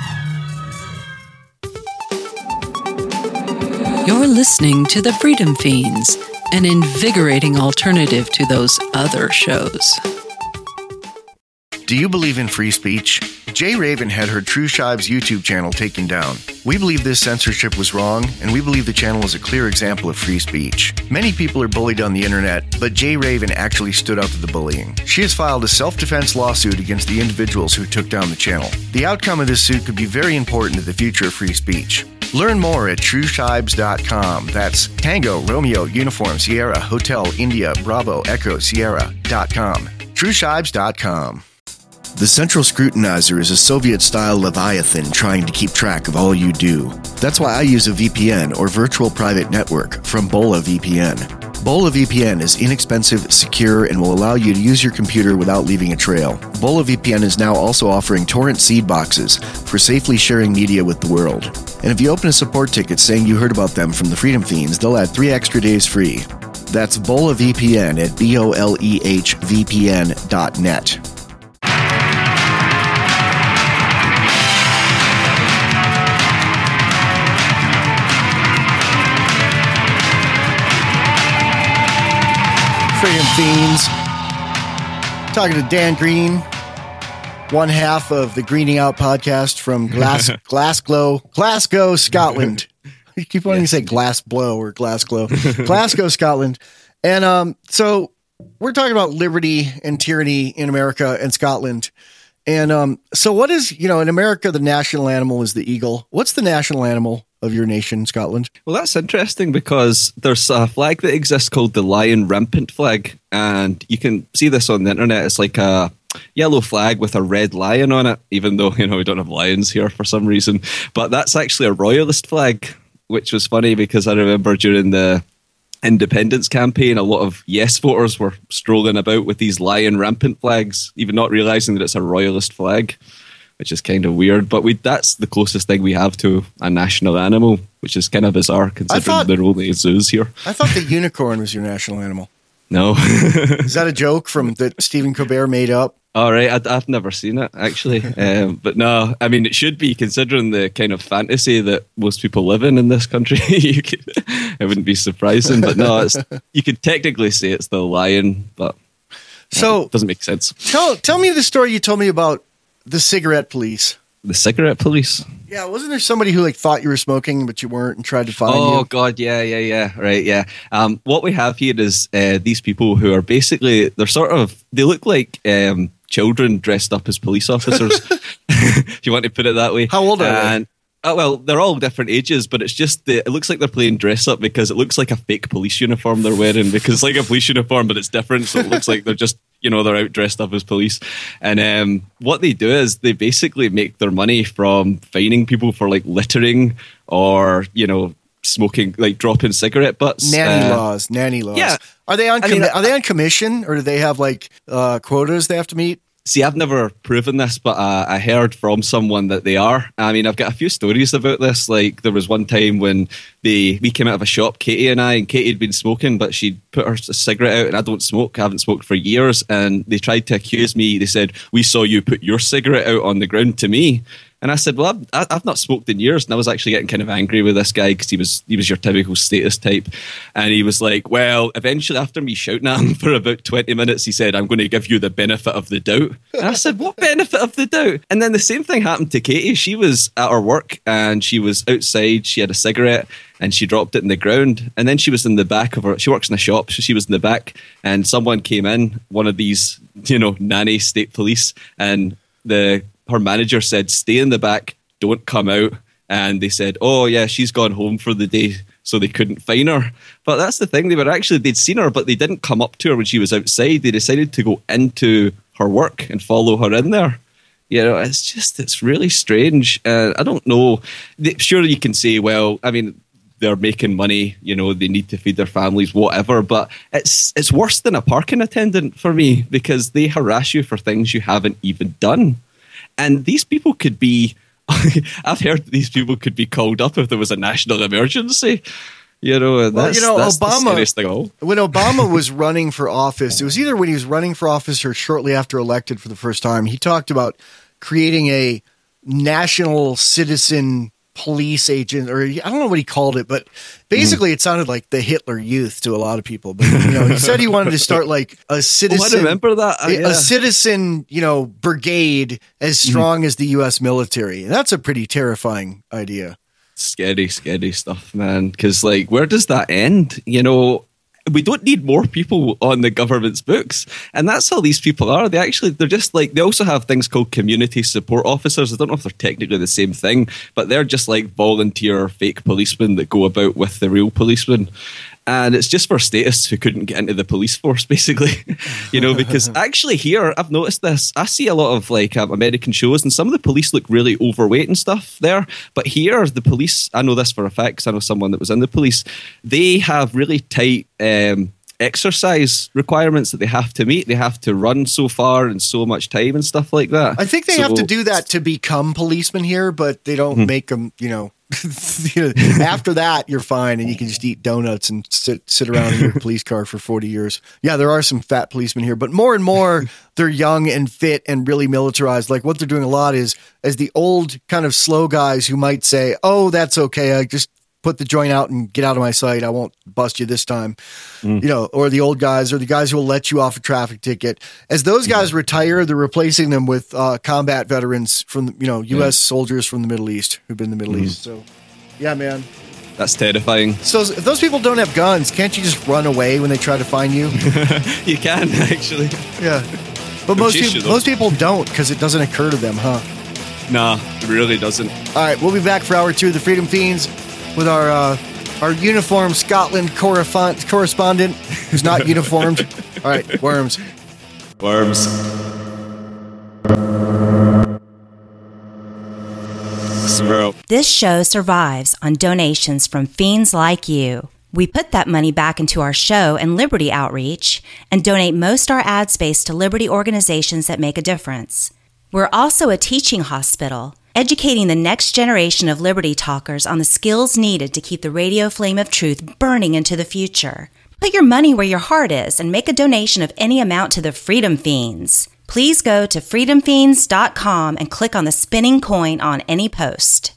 You're listening to The Freedom Fiends, an invigorating alternative to those other shows. Do you believe in free speech? Jay Raven had her True Shives YouTube channel taken down. We believe this censorship was wrong, and we believe the channel is a clear example of free speech. Many people are bullied on the internet, but Jay Raven actually stood up to the bullying. She has filed a self-defense lawsuit against the individuals who took down the channel. The outcome of this suit could be very important to the future of free speech. Learn more at true shibes dot com. That's Tango, Romeo, Uniform, Sierra, Hotel, India, Bravo, Echo, Sierra dot com. true shibes dot com. The Central Scrutinizer is a Soviet-style Leviathan trying to keep track of all you do. That's why I use a V P N, or Virtual Private Network, from Bola V P N. Bola V P N is inexpensive, secure, and will allow you to use your computer without leaving a trail. Bola V P N is now also offering torrent seed boxes for safely sharing media with the world. And if you open a support ticket saying you heard about them from the Freedom Fiends, they'll add three extra days free. That's Bola V P N at B O L E H V P N dot net. Freedom Fiends. Talking to Dan Green, one half of the Greening Out podcast from Glas- Glasgow, Glasgow, Scotland. You keep wanting to say Glass Blow or Glasgow, Glasgow, Scotland. And um, so we're talking about liberty and tyranny in America and Scotland. And um, so what is, you know, in America, the national animal is the eagle. What's the national animal of your nation, Scotland? Well, that's interesting because there's a flag that exists called the Lion Rampant flag, and you can see this on the internet. It's like a yellow flag with a red lion on it, even though, you know, we don't have lions here for some reason. But that's actually a royalist flag, which was funny because I remember during the independence campaign, a lot of yes voters were strolling about with these lion rampant flags, even not realising that it's a royalist flag, which is kind of weird. But we that's the closest thing we have to a national animal, which is kind of bizarre considering thought, there are only zoos here. I thought the unicorn was your national animal. No. Is that a joke from that Stephen Colbert made up? All right, I, I've never seen it, actually. um, but no, I mean, it should be, considering the kind of fantasy that most people live in in this country. you could, it wouldn't be surprising. But no, it's, you could technically say it's the lion, but so it doesn't make sense. Tell, tell me the story you told me about the cigarette police. The cigarette police? Yeah, wasn't there somebody who like thought you were smoking, but you weren't, and tried to find oh, you? Oh, God, yeah, yeah, yeah, right, yeah. Um, what we have here is uh, these people who are basically, they're sort of, they look like um, children dressed up as police officers, if you want to put it that way. How old are and, they? Oh, well, they're all different ages, but it's just, the, it looks like they're playing dress up because it looks like a fake police uniform they're wearing, because it's like a police uniform, but it's different, so it looks like they're just, you know, they're out dressed up as police. And um, what they do is they basically make their money from fining people for like littering or, you know, smoking, like dropping cigarette butts. Nanny uh, laws, nanny laws. Yeah. Are they on? I mean, commi- are they on commission, or do they have like uh, quotas they have to meet? See, I've never proven this, but uh, I heard from someone that they are. I mean, I've got a few stories about this. Like, there was one time when they we came out of a shop, Katie and I, and Katie had been smoking, but she'd put her cigarette out, and I don't smoke. I haven't smoked for years. And they tried to accuse me. They said, we saw you put your cigarette out on the ground to me. And I said, well, I've, I've not smoked in years. And I was actually getting kind of angry with this guy because he was he was your typical status type. And he was like, well, eventually after me shouting at him for about twenty minutes, he said, I'm going to give you the benefit of the doubt. And I said, what benefit of the doubt? And then the same thing happened to Katie. She was at her work and she was outside. She had a cigarette and she dropped it in the ground. And then she was in the back of her, she works in a shop, so she was in the back. And someone came in, one of these, you know, nanny state police, and the her manager said, stay in the back, don't come out. And they said, oh, yeah, she's gone home for the day, so they couldn't fine her. But that's the thing. They were actually, they'd seen her, but they didn't come up to her when she was outside. They decided to go into her work and follow her in there. You know, it's just, it's really strange. Uh, I don't know. Sure, you can say, well, I mean, they're making money, you know, they need to feed their families, whatever. But it's it's worse than a parking attendant for me, because they harass you for things you haven't even done. And these people could be, I've heard these people could be called up if there was a national emergency. You know, and well, that's, you know, that's Obama, the scariest thing of all. When Obama was running for office, it was either when he was running for office or shortly after elected for the first time, he talked about creating a national citizen police agent, or I don't know what he called it, but basically mm. it sounded like the Hitler Youth to a lot of people. But you know, he said he wanted to start like a citizen. Oh, I remember that. Uh, a, yeah. a citizen, you know, brigade as strong mm. as the U S military. And that's a pretty terrifying idea. Scary, scary stuff, man. Because like, where does that end? You know, we don't need more people on the government's books. And that's how these people are. They actually, they're just like, they also have things called community support officers. I don't know if they're technically the same thing, but they're just like volunteer fake policemen that go about with the real policemen. And it's just for statists who couldn't get into the police force, basically. You know, because actually here, I've noticed this. I see a lot of like um, American shows, and some of the police look really overweight and stuff there. But here, the police, I know this for a fact because I know someone that was in the police, they have really tight um, exercise requirements that they have to meet. They have to run so far and so much time and stuff like that. I think they so, have to do that to become policemen here, but they don't hmm. make them, you know. After that, you're fine, and you can just eat donuts and sit sit around in your police car for forty years. Yeah, there are some fat policemen here, but more and more they're young and fit and really militarized. Like what they're doing a lot is, as the old kind of slow guys who might say, "Oh, that's okay. I just put the joint out and get out of my sight. I won't bust you this time." Mm. You know, or the old guys, or the guys who will let you off a traffic ticket. As those guys yeah. retire, they're replacing them with uh, combat veterans from, you know, U S yeah. soldiers from the Middle East who've been in the Middle mm. East. So, yeah, man. That's terrifying. So if those people don't have guns, can't you just run away when they try to find you? You can, actually. Yeah. But most people, most people don't, because it doesn't occur to them, huh? Nah, it really doesn't. All right, we'll be back for hour two of the Freedom Fiends with our uh, our uniformed Scotland correspondent who's not uniformed. All right, worms. Worms. Swirl. This show survives on donations from fiends like you. We put that money back into our show and Liberty outreach and donate most our ad space to Liberty organizations that make a difference. We're also a teaching hospital, educating the next generation of Liberty talkers on the skills needed to keep the radio flame of truth burning into the future. Put your money where your heart is and make a donation of any amount to the Freedom Fiends. Please go to freedom fiends dot com and click on the spinning coin on any post.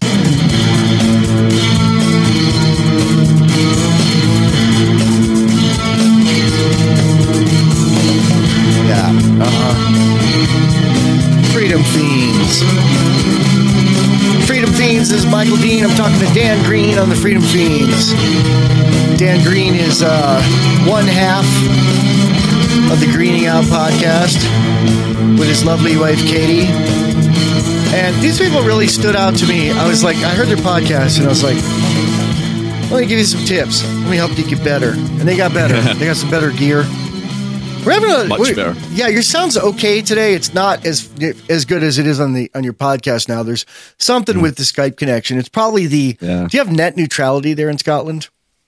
Yeah, uh-huh. Freedom Fiends. Freedom Fiends is Michael Dean. I'm talking to Dan Green on the Freedom Fiends. Dan Green is uh, one half of the Greening Out podcast with his lovely wife, Katie. And these people really stood out to me. I was like, I heard their podcast and I was like, let me give you some tips. Let me help you get better. And they got better. They got some better gear. We're having a, Much we're, better. Yeah, your sound's okay today. It's not as as good as it is on the on your podcast now. There's something mm. with the Skype connection. It's probably the. Yeah. Do you have net neutrality there in Scotland?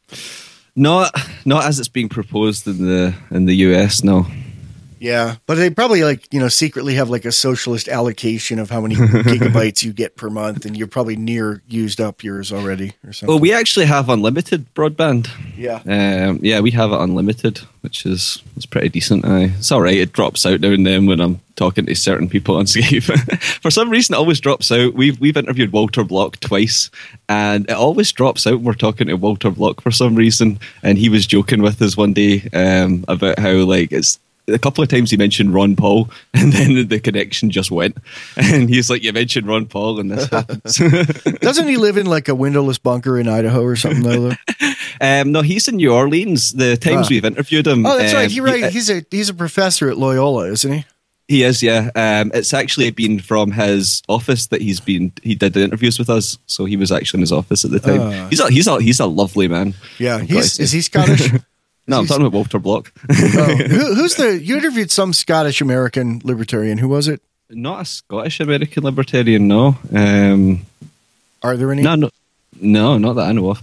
Not not as it's being proposed in the in the U S. No. Yeah, but they probably like you know secretly have like a socialist allocation of how many gigabytes you get per month, and you're probably near used up yours already or something. Well, we actually have unlimited broadband. Yeah, um, yeah, we have it unlimited, which is it's pretty decent. Aye. It's all right. It drops out now and then when I'm talking to certain people on Skype. For some reason, it always drops out. We've we've interviewed Walter Block twice, and it always drops out when we're talking to Walter Block for some reason. And he was joking with us one day um, about how like it's. A couple of times he mentioned Ron Paul, and then the connection just went. And he's like, "You mentioned Ron Paul, and this happens." Doesn't he live in like a windowless bunker in Idaho or something? Though? um, no, he's in New Orleans. The times ah. we've interviewed him. Oh, that's um, right. He, right. He's a he's a professor at Loyola, isn't he? He is, yeah. Um, it's actually been from his office that he's been. He did the interviews with us, so he was actually in his office at the time. Uh, he's a he's a he's a lovely man. Yeah, he's is he Scottish? No, I'm talking about Walter Block. Oh, who, who's the? You interviewed some Scottish American libertarian. Who was it? Not a Scottish American libertarian. No. Um, Are there any? No, no, no, not that I know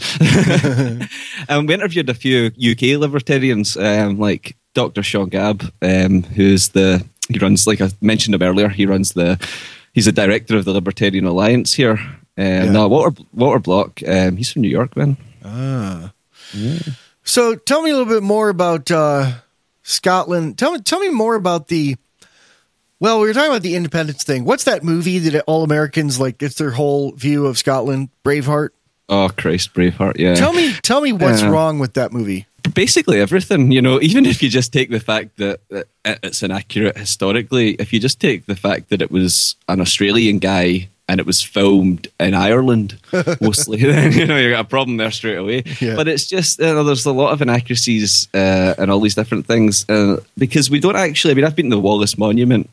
of. um, we interviewed a few U K libertarians, um, like Doctor Sean Gabb, um, who's the he runs like I mentioned him earlier. He runs the. He's the director of the Libertarian Alliance here. Um, yeah. No, Walter Walter Block. Um, he's from New York, man. Ah. Yeah. So tell me a little bit more about uh, Scotland. Tell me, tell me more about the. Well, we were talking about the independence thing. What's that movie that all Americans like? It's their whole view of Scotland. Braveheart. Oh Christ, Braveheart! Yeah. Tell me, tell me what's uh, wrong with that movie. Basically everything. You know, even if you just take the fact that, that it's inaccurate historically, if you just take the fact that it was an Australian guy. And it was filmed in Ireland mostly. Then you know you got a problem there straight away. Yeah. But it's just you know, there's a lot of inaccuracies uh, and all these different things uh, because we don't actually. I mean, I've been to the Wallace Monument.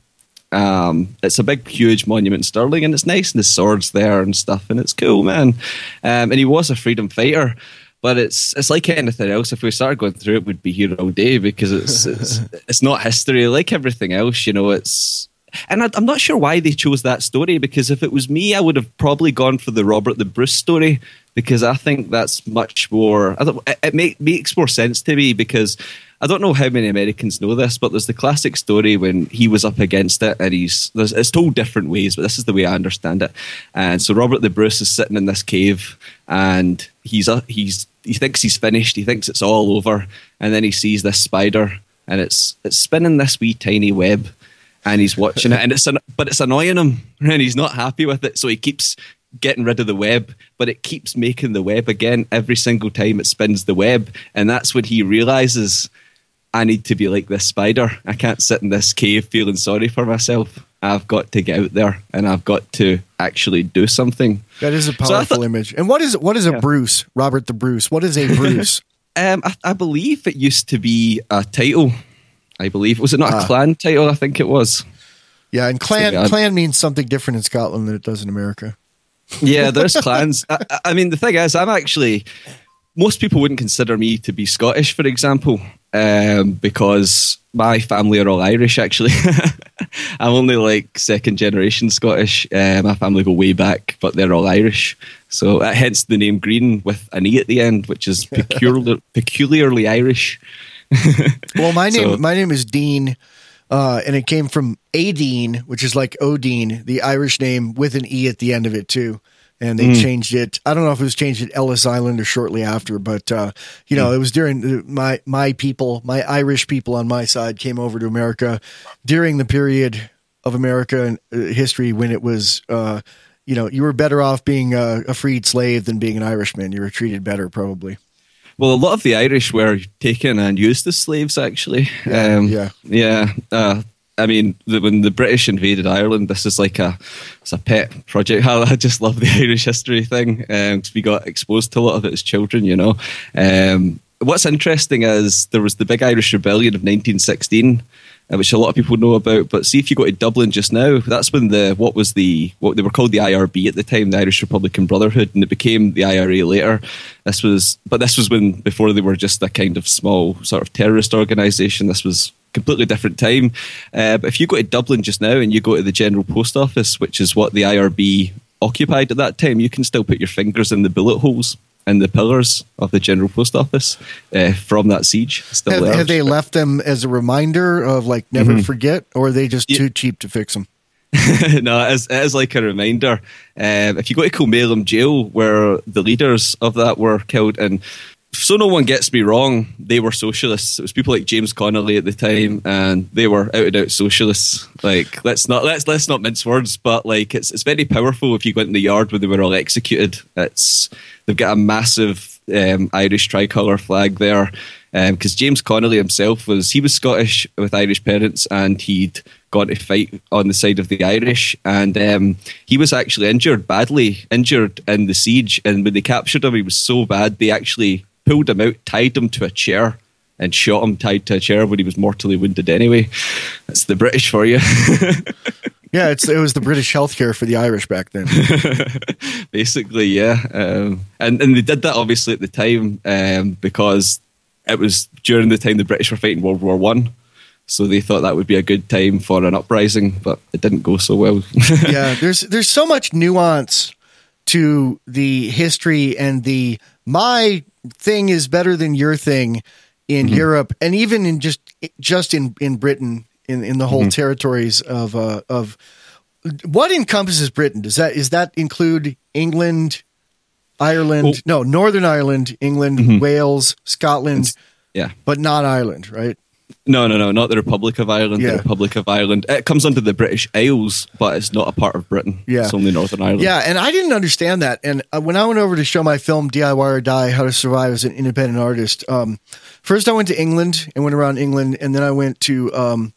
Um, it's a big, huge monument in Stirling, and it's nice, and the swords there and stuff, and it's cool, man. Um, and he was a freedom fighter. But it's it's like anything else. If we started going through it, we'd be here all day because it's it's it's not history like everything else. You know, it's. And I, I'm not sure why they chose that story, because if it was me, I would have probably gone for the Robert the Bruce story, because I think that's much more, I don't, it, it make, makes more sense to me, because I don't know how many Americans know this, but there's the classic story when he was up against it, and he's there's, it's told different ways, but this is the way I understand it. And so Robert the Bruce is sitting in this cave, and he's a, he's he thinks he's finished, he thinks it's all over, and then he sees this spider, and it's it's spinning this wee tiny web. And he's watching it, and it's an, but it's annoying him, and he's not happy with it. So he keeps getting rid of the web, but it keeps making the web again every single time it spins the web. And that's when he realizes, I need to be like this spider. I can't sit in this cave feeling sorry for myself. I've got to get out there, and I've got to actually do something. That is a powerful so thought, image. And what is what is a yeah. Bruce? Robert the Bruce. What is a Bruce? um, I, I believe it used to be a title. I believe. Was it not ah. a clan title? I think it was. Yeah, and clan so, yeah. clan means something different in Scotland than it does in America. Yeah, there's clans. I, I mean, the thing is, I'm actually... Most people wouldn't consider me to be Scottish, for example, um, because my family are all Irish, actually. I'm only like second generation Scottish. Uh, my family go way back, but they're all Irish. So uh, hence the name Green with an E at the end, which is peculiar, peculiarly Irish. Well, my name So- my name is Dean, uh, and it came from Adine, which is like Odine, the Irish name with an E at the end of it too. And they Mm. changed it. I don't know if it was changed at Ellis Island or shortly after, but uh, you know, Mm. it was during the, my my people, my Irish people on my side came over to America during the period of American uh, history when it was, uh, you know, you were better off being a, a freed slave than being an Irishman. You were treated better, probably. Well, a lot of the Irish were taken and used as slaves, actually. Yeah, um, yeah. yeah. Uh, I mean, the, when the British invaded Ireland, this is like a it's a pet project. I just love the Irish history thing because we got exposed to a lot of it as children, you know. Um, what's interesting is there was the big Irish Rebellion of nineteen sixteen, uh, which a lot of people know about. But see, if you go to Dublin just now, that's when the what was the what they were called the I R B at the time, the Irish Republican Brotherhood, and it became the I R A later. This was, but this was when before they were just a kind of small sort of terrorist organisation. This was completely different time. Uh, but if you go to Dublin just now and you go to the General Post Office, which is what the I R B occupied at that time, you can still put your fingers in the bullet holes in the pillars of the General Post Office uh, from that siege. Still Have, there. have they left them as a reminder of like never Mhm. forget, or are they just Yeah. too cheap to fix them? No, it is, it is like a reminder. Um, if you go to Kilmainham Jail, where the leaders of that were killed, and so no one gets me wrong, they were socialists. It was people like James Connolly at the time, and they were out and out socialists. Like, let's not let's let's not mince words, but like it's it's very powerful. If you go into the yard where they were all executed, it's they've got a massive um, Irish tricolour flag there. Because um, James Connolly himself was he was Scottish with Irish parents, and he'd gone to fight on the side of the Irish, and um, he was actually injured, badly injured in the siege. And when they captured him, he was so bad they actually pulled him out, tied him to a chair, and shot him tied to a chair when he was mortally wounded. Anyway, that's the British for you. Yeah, it's it was the British healthcare for the Irish back then. Basically, yeah, um, and and they did that obviously at the time um, because it was during the time the British were fighting World War One, so they thought that would be a good time for an uprising, but it didn't go so well. Yeah, there's there's so much nuance to the history and the my thing is better than your thing in Mm-hmm. Europe, and even in just just in in Britain, in in the whole Mm-hmm. territories of uh, of what encompasses Britain. Does that is that include England, Ireland? Well- no, Northern Ireland, England, Mhm. Wales, Scotland, Yeah. but not Ireland, right? No, no, no, not the Republic of Ireland. Yeah. The Republic of Ireland. It comes under the British Isles, but it's not a part of Britain. Yeah. It's only Northern Ireland. Yeah, and I didn't understand that. And uh, when I went over to show my film D I Y or Die: How to Survive as an Independent Artist, um, first I went to England and went around England, and then I went to um,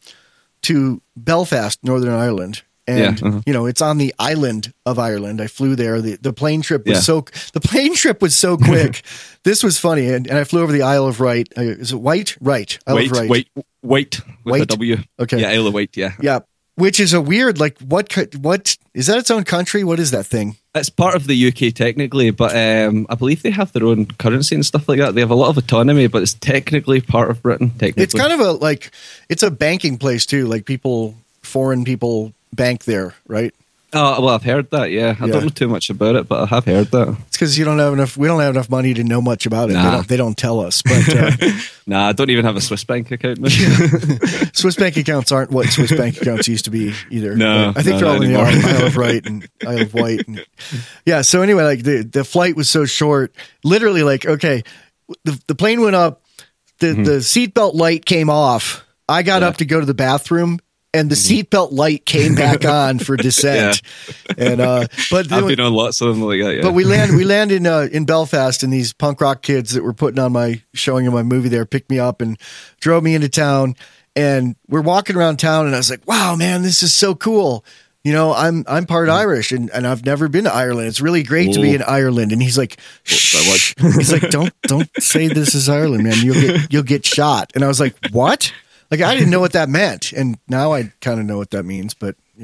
to Belfast, Northern Ireland. And Yeah, uh-huh. you know, it's on the island of Ireland. I flew there. The the plane trip was Yeah. so the plane trip was so quick. This was funny, and, and I flew over the Isle of Wight. Uh, is it Wight? Right, Isle Wait, of Wight. wait, wait, with Wight? a W. Okay. Yeah, Isle of Wight, yeah. Yeah, which is a weird like what co- what is that its own country? What is that thing? It's part of the U K technically, but um, I believe they have their own currency and stuff like that. They have a lot of autonomy, but it's technically part of Britain. Technically, It's kind of a like it's a banking place too. Like people, foreign people bank there, right? Oh well, I've heard that. Yeah, I Yeah. don't know too much about it, but I have heard that. It's because you don't have enough. We don't have enough money to know much about it. They Nah. don't. They don't tell us. But uh, Nah, I don't even have a Swiss bank account. Man. Swiss bank accounts aren't what Swiss bank accounts used to be either. No, I think no, they're not all in the anymore. Isle, Isle of Wight and Isle of Wight. And, yeah. So anyway, like the the flight was so short. Literally, like okay, the the plane went up. The the seatbelt light came off. I got Mm-hmm. Yeah. up to go to the bathroom. And the seatbelt light came back on for descent, and uh, but then I've we- been on lots of them like that. Yeah, But we land we land in uh, in Belfast, and these punk rock kids that were putting on my showing in my movie there picked me up and drove me into town. And we're walking around town, and I was like, "Wow, man, this is so cool." You know, I'm I'm part Irish, and, and I've never been to Ireland. It's really great to be Whoa. in Ireland. And he's like, that "Shh." He's like, "Don't don't say this is Ireland, man. You'll get you'll get shot." And I was like, "What?" Like I didn't know what that meant, and now I kind of know what that means. But yeah.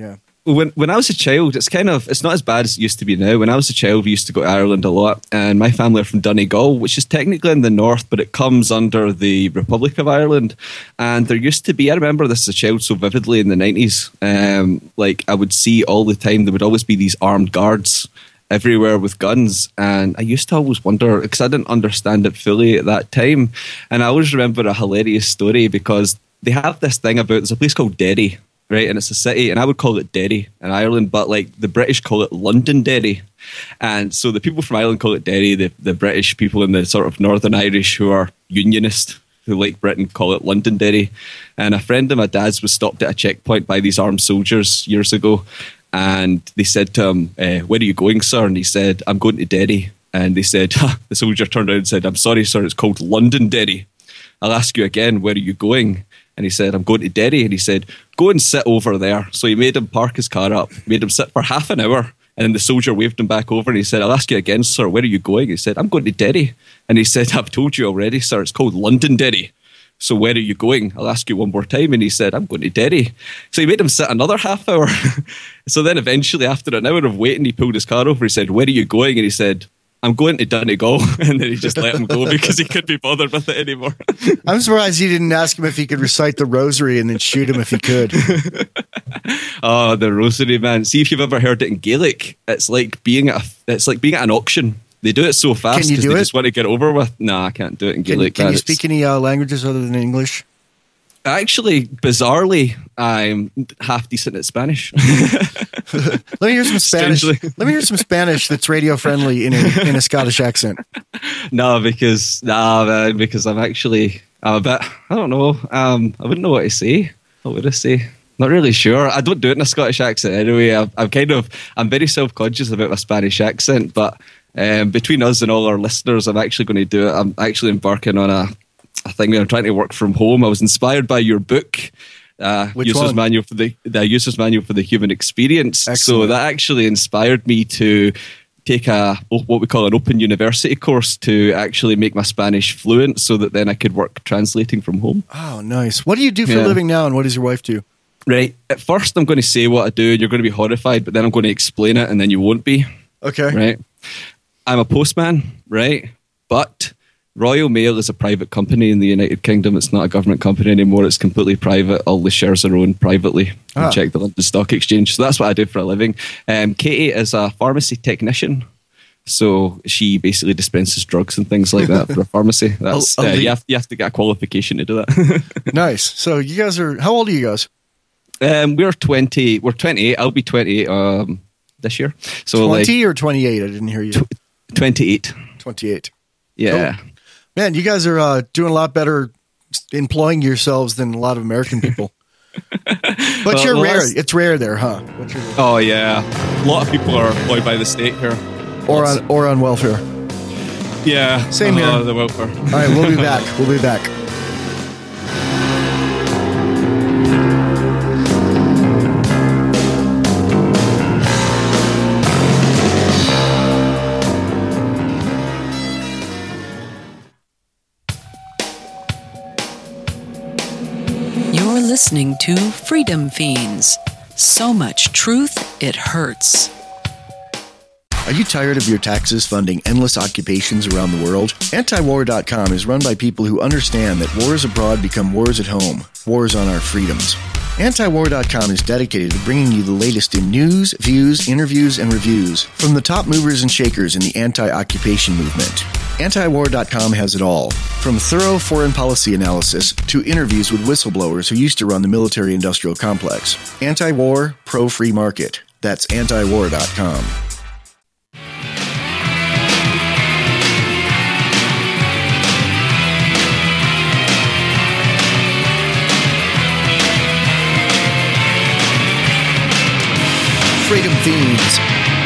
when when I was a child, it's kind of it's not as bad as it used to be now. When I was a child, we used to go to Ireland a lot, and my family are from Donegal, which is technically in the north, but it comes under the Republic of Ireland. And there used to be, I remember this as a child so vividly in the nineties. Um, like I would see all the time, there would always be these armed guards everywhere with guns, and I used to always wonder, because I didn't understand it fully at that time. And I always remember a hilarious story, because they have this thing about, there's a place called Derry, right, and it's a city, and I would call it Derry in Ireland, but like the British call it Londonderry. And so the people from Ireland call it Derry, the, the British people in the sort of Northern Irish who are unionist, who like Britain, call it Londonderry. And a friend of my dad's was stopped at a checkpoint by these armed soldiers years ago, and they said to him, eh, where are you going, sir? And he said, I'm going to Derry. And they said, ha, the soldier turned around and said, I'm sorry, sir, it's called Londonderry. I'll ask you again, where are you going? And he said, I'm going to Derry. And he said, go and sit over there. So he made him park his car up, made him sit for half an hour. And then the soldier waved him back over and he said, I'll ask you again, sir, where are you going? He said, I'm going to Derry. And he said, I've told you already, sir, it's called Londonderry. So where are you going? I'll ask you one more time. And he said, I'm going to Derry. So he made him sit another half hour. So then eventually, after an hour of waiting, he pulled his car over. He said, where are you going? And he said, I'm going to Donegal. And then he just let him go because he couldn't be bothered with it anymore. I'm surprised he didn't ask him if he could recite the rosary and then shoot him if he could. Oh, the rosary, man. See if you've ever heard it in Gaelic. It's like being at a, it's like being at an auction. They do it so fast because they it? just want to get over with. Nah, I can't do it in Gaelic. Can, can you speak any uh, languages other than English? Actually, bizarrely, I'm half decent at Spanish. Let me hear some Spanish. Strangely. Let me hear some Spanish that's radio friendly in a, in a Scottish accent. No, because nah, man, because I'm actually I'm a bit. I don't know. Um, I wouldn't know what to say. What would I say? Not really sure. I don't do it in a Scottish accent anyway. I'm, I'm kind of I'm very self conscious about my Spanish accent, but um, between us and all our listeners, I'm actually going to do it. I'm actually embarking on a. I think I'm trying to work from home. I was inspired by your book, uh, Which User's one? Manual for the, the User's Manual for the Human Experience. Excellent. So that actually inspired me to take a what we call an open university course to actually make my Spanish fluent, so that then I could work translating from home. Oh, nice. What do you do for Yeah. a living now, and what does your wife do? Right. At first, I'm going to say what I do, and you're going to be horrified, but then I'm going to explain it, and then you won't be. Okay. Right. I'm a postman, right? But Royal Mail is a private company in the United Kingdom. It's not a government company anymore. It's completely private. All the shares are owned privately. Ah. You check the London Stock Exchange. So that's what I do for a living. Um, Katie is a pharmacy technician. So she basically dispenses drugs and things like that for a pharmacy. That's A- a uh, le- you, have, you have to get a qualification to do that. Nice. So you guys are, how old are you guys? um, we're twenty. We're twenty-eight. I'll be twenty-eight um, this year. So twenty like or twenty-eight? I didn't hear you. twenty-eight. twenty-eight. Yeah. Cool. Man, you guys are uh, doing a lot better employing yourselves than a lot of American people. But Well, you're well, rare. that's- It's rare there, huh? But you're rare. Oh yeah. A lot of people are employed by the state here. Or on or on welfare. Yeah. Same uh, here. The welfare. All right, we'll be back. We'll be back. You're listening to Freedom Fiends. So much truth, it hurts. Are you tired of your taxes funding endless occupations around the world? anti war dot com is run by people who understand that wars abroad become wars at home, wars on our freedoms. anti war dot com is dedicated to bringing you the latest in news, views, interviews, and reviews from the top movers and shakers in the anti-occupation movement. anti war dot com has it all, from thorough foreign policy analysis to interviews with whistleblowers who used to run the military-industrial complex. Anti-war, pro-free market. That's anti war dot com. Freedom Fiends.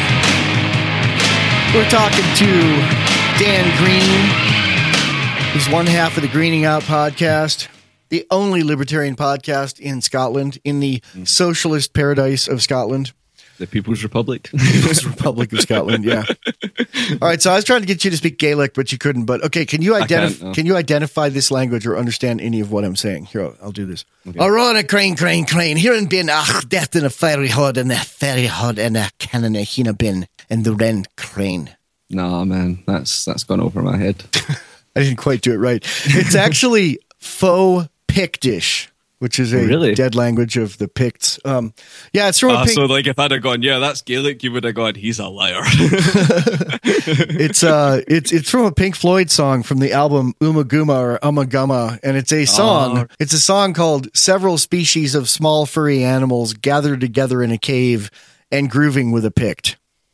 We're talking to Dan Green. He's one half of the Greening Out podcast, the only libertarian podcast in Scotland, in the socialist paradise of Scotland. The People's Republic. People's Republic of Scotland, yeah. All right, so I was trying to get you to speak Gaelic, but you couldn't. But okay, can you identify? no. Can you identify this language or understand any of what I'm saying? Here, I'll, I'll do this. Okay. Aurora crane, crane, crane. Here and bin ach, death in a fiery hood and a fairy hood and a cannon a hina bin and the wren crane. Nah, man, that's that's gone over my head. I didn't quite do it right. It's actually Faux Pictish, which is a Really? dead language of the Picts. Um, yeah, it's from a Ah, Pink- so, like, if I'd have gone, yeah, that's Gaelic, you would have gone, he's a liar. It's uh, it's it's from a Pink Floyd song from the album Umaguma or Umagama, and it's a song. Oh. It's a song called "Several Species of Small Furry Animals Gathered Together in a Cave and Grooving with a Pict."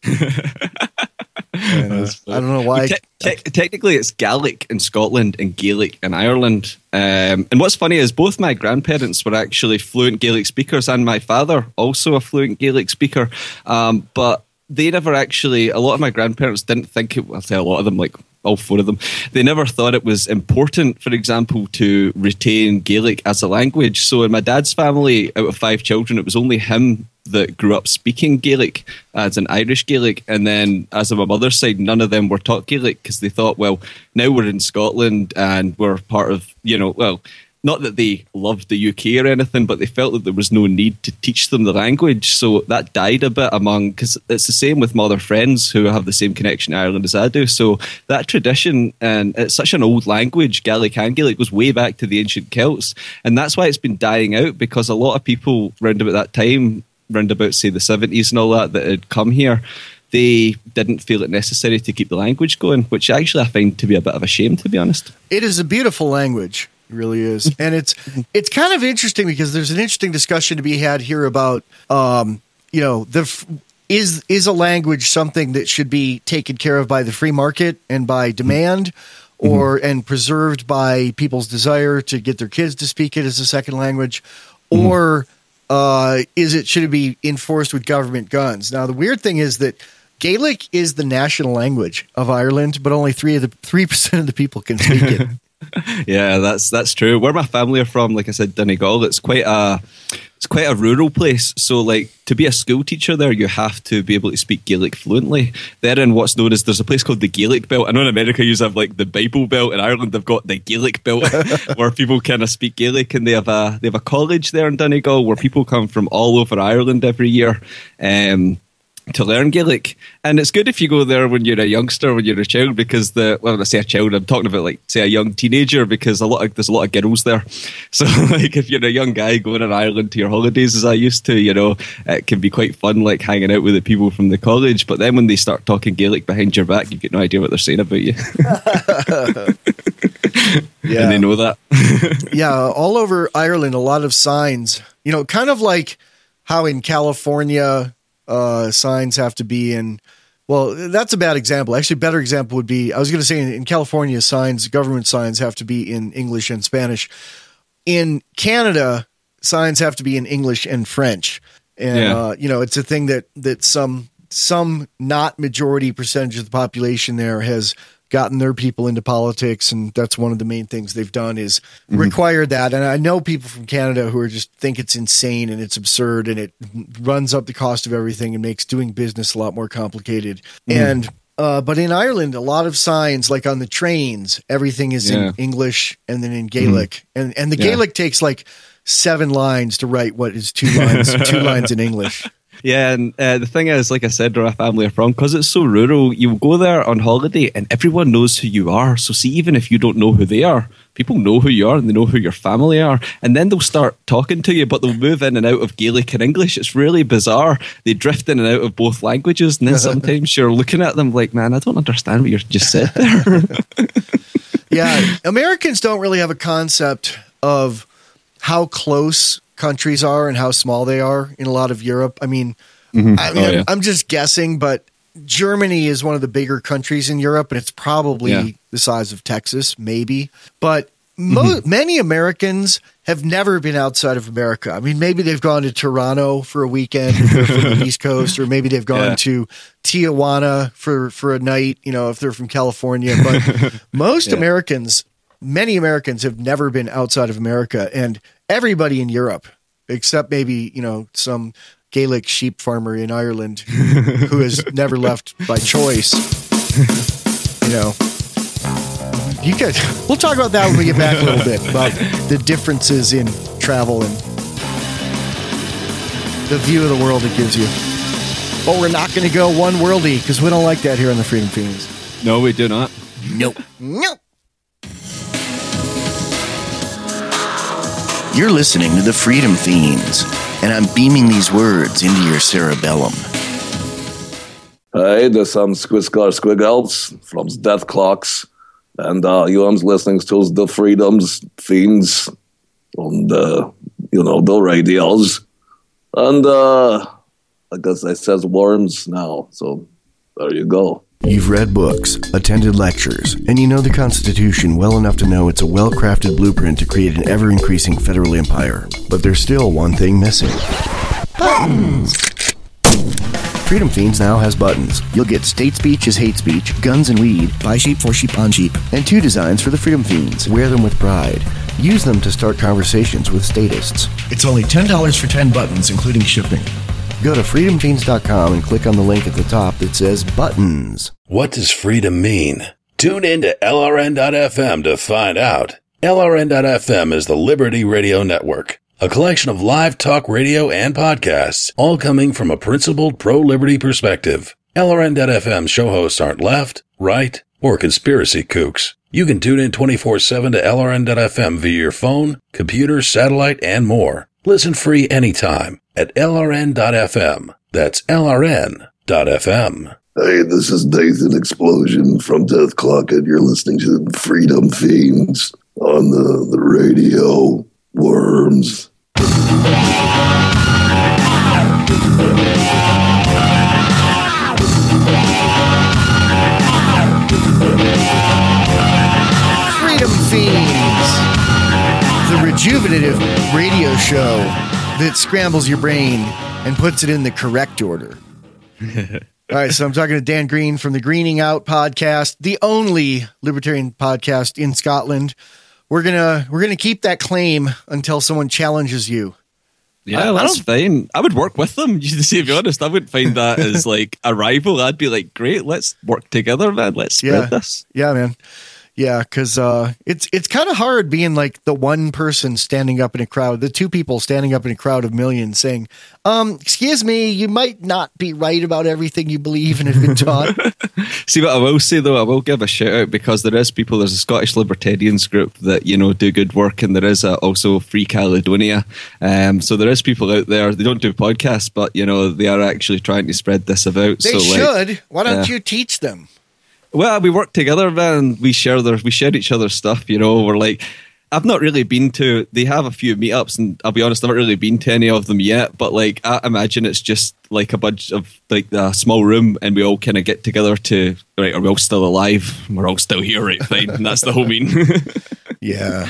And, uh, I don't know why. Te- te- technically, it's Gaelic in Scotland and Gaelic in Ireland. Um, and what's funny is both my grandparents were actually fluent Gaelic speakers, and my father also a fluent Gaelic speaker. Um, but they never actually. A lot of my grandparents didn't think it. I'll say a lot of them, like all four of them. They never thought it was important, for example, to retain Gaelic as a language. So in my dad's family, out of five children, it was only him that grew up speaking Gaelic as an Irish Gaelic, and then as on my mother's side, none of them were taught Gaelic because they thought, well, now we're in Scotland and we're part of, you know, well, not that they loved the U K or anything, but they felt that there was no need to teach them the language. So that died a bit among, because it's the same with my other friends who have the same connection to Ireland as I do. So that tradition, and it's such an old language, Gaelic and Gaelic, goes way back to the ancient Celts. And that's why it's been dying out, because a lot of people round about that time, round about, say, the seventies and all that, that had come here, they didn't feel it necessary to keep the language going, which actually I find to be a bit of a shame, to be honest. It is a beautiful language. It really is. And it's it's kind of interesting because there's an interesting discussion to be had here about, um, you know, the f- is is a language something that should be taken care of by the free market and by demand, or mm-hmm. and preserved by people's desire to get their kids to speak it as a second language, mm-hmm. or uh, is it should it be enforced with government guns? Now, the weird thing is that Gaelic is the national language of Ireland, but only three of the three percent of the people can speak it. Yeah, that's that's true. Where my family are from, like I said, Donegal, it's quite a it's quite a rural place. So, like, to be a school teacher there, you have to be able to speak Gaelic fluently. They're in what's known as, there's a place called the Gaelic Belt. I know in America you have like the Bible Belt. In Ireland, they've got the Gaelic Belt, where people kind of speak Gaelic, and they have a they have a college there in Donegal where people come from all over Ireland every year. Um, to learn Gaelic. And it's good if you go there when you're a youngster, when you're a child, because the, well, when I say a child, I'm talking about, like, say, a young teenager, because a lot of, there's a lot of girls there. So, like, if you're a young guy going in Ireland to your holidays, as I used to, you know, it can be quite fun, like, hanging out with the people from the college. But then when they start talking Gaelic behind your back, you get no idea what they're saying about you. Yeah. And they know that. Yeah, all over Ireland, a lot of signs, you know, kind of like how in California, Uh, signs have to be in, well, that's a bad example. Actually, a better example would be, I was going to say in, in California, signs, government signs have to be in English and Spanish. In Canada, signs have to be in English and French. And, Yeah. uh, you know, it's a thing that, that some, some not majority percentage of the population there has gotten their people into politics, and that's one of the main things they've done is mm-hmm. require that. And I know people from Canada who are just think it's insane and it's absurd and it runs up the cost of everything and makes doing business a lot more complicated. Mm-hmm. And uh, but in Ireland, a lot of signs, like on the trains, everything is yeah. in English and then in Gaelic, mm-hmm. and and the yeah. Gaelic takes like seven lines to write what is two lines, two lines in English. Yeah, and uh, the thing is, like I said, where our family are from, because it's so rural, you go there on holiday and everyone knows who you are. So see, even if you don't know who they are, people know who you are and they know who your family are. And then they'll start talking to you, but they'll move in and out of Gaelic and English. It's really bizarre. They drift in and out of both languages. And then sometimes you're looking at them like, man, I don't understand what you just said there. Yeah, Americans don't really have a concept of how close countries are and how small they are in a lot of Europe. I mean, mm-hmm. I mean, oh, yeah. I'm just guessing, but Germany is one of the bigger countries in Europe, and it's probably yeah. the size of Texas, maybe. But mo- mm-hmm. many Americans have never been outside of America. I mean, maybe they've gone to Toronto for a weekend if they're from the East Coast, or maybe they've gone yeah. to Tijuana for, for a night, you know, if they're from California. But most yeah. Americans, many Americans have never been outside of America, and everybody in Europe, except maybe, you know, some Gaelic sheep farmer in Ireland who has never left by choice. You know, you guys, we'll talk about that when we get back a little bit about the differences in travel and the view of the world it gives you. But we're not going to go one worldy because we don't like that here on the Freedom Fiends. No, we do not. Nope. Nope. You're listening to the Freedom Fiends, and I'm beaming these words into your cerebellum. Hey, this is Squiscar Squiggles from Death Clocks, and uh, you are listening to the Freedom's Fiends on the, you know, the radios. And uh, I guess it says worms now, so there you go. You've read books, attended lectures, and you know the Constitution well enough to know it's a well-crafted blueprint to create an ever-increasing federal empire. But there's still one thing missing. Buttons! Freedom Fiends now has buttons. You'll get state speech is hate speech, guns and weed, buy sheep for sheep on sheep, and two designs for the Freedom Fiends. Wear them with pride. Use them to start conversations with statists. It's only ten dollars for ten buttons, including shipping. Go to freedom fiends dot com and click on the link at the top that says buttons. What does freedom mean? Tune in to L R N dot F M to find out. L R N dot F M is the Liberty Radio Network, a collection of live talk radio and podcasts, all coming from a principled pro-liberty perspective. L R N dot F M show hosts aren't left, right, or conspiracy kooks. You can tune in twenty-four seven to L R N dot F M via your phone, computer, satellite, and more. Listen free anytime at L R N dot F M. That's L R N dot F M. Hey, this is Nathan Explosion from Death Clock, and you're listening to the Freedom Fiends on the, the radio. Worms. Freedom Fiends, the rejuvenative radio show that scrambles your brain and puts it in the correct order. All right, so I'm talking to Dan Green from the Greening Out podcast, the only libertarian podcast in Scotland. We're gonna we're gonna keep that claim until someone challenges you. Yeah, I, that's I fine. I would work with them. To say, to be honest, I wouldn't find that as like a rival. I'd be like, great, let's work together, man. Let's spread yeah. this. Yeah, man. Yeah, because uh, it's it's kind of hard being like the one person standing up in a crowd, the two people standing up in a crowd of millions saying, um, excuse me, you might not be right about everything you believe and have been taught. See, what I will say, though, I will give a shout out because there is people, there's a Scottish Libertarians group that, you know, do good work, and there is a, also Free Caledonia. Um, so there is people out there, they don't do podcasts, but, you know, they are actually trying to spread this about. They so, should. Like, Why don't uh, you teach them? Well, we work together, man. We share their, we share each other's stuff. You know, we're like, I've not really been to. They have a few meetups, and I'll be honest, I've not really been to any of them yet. But like, I imagine it's just like a bunch of like a small room, and we all kind of get together to right. Are we all still alive? We're all still here, right? Fine. And that's the whole mean. Yeah.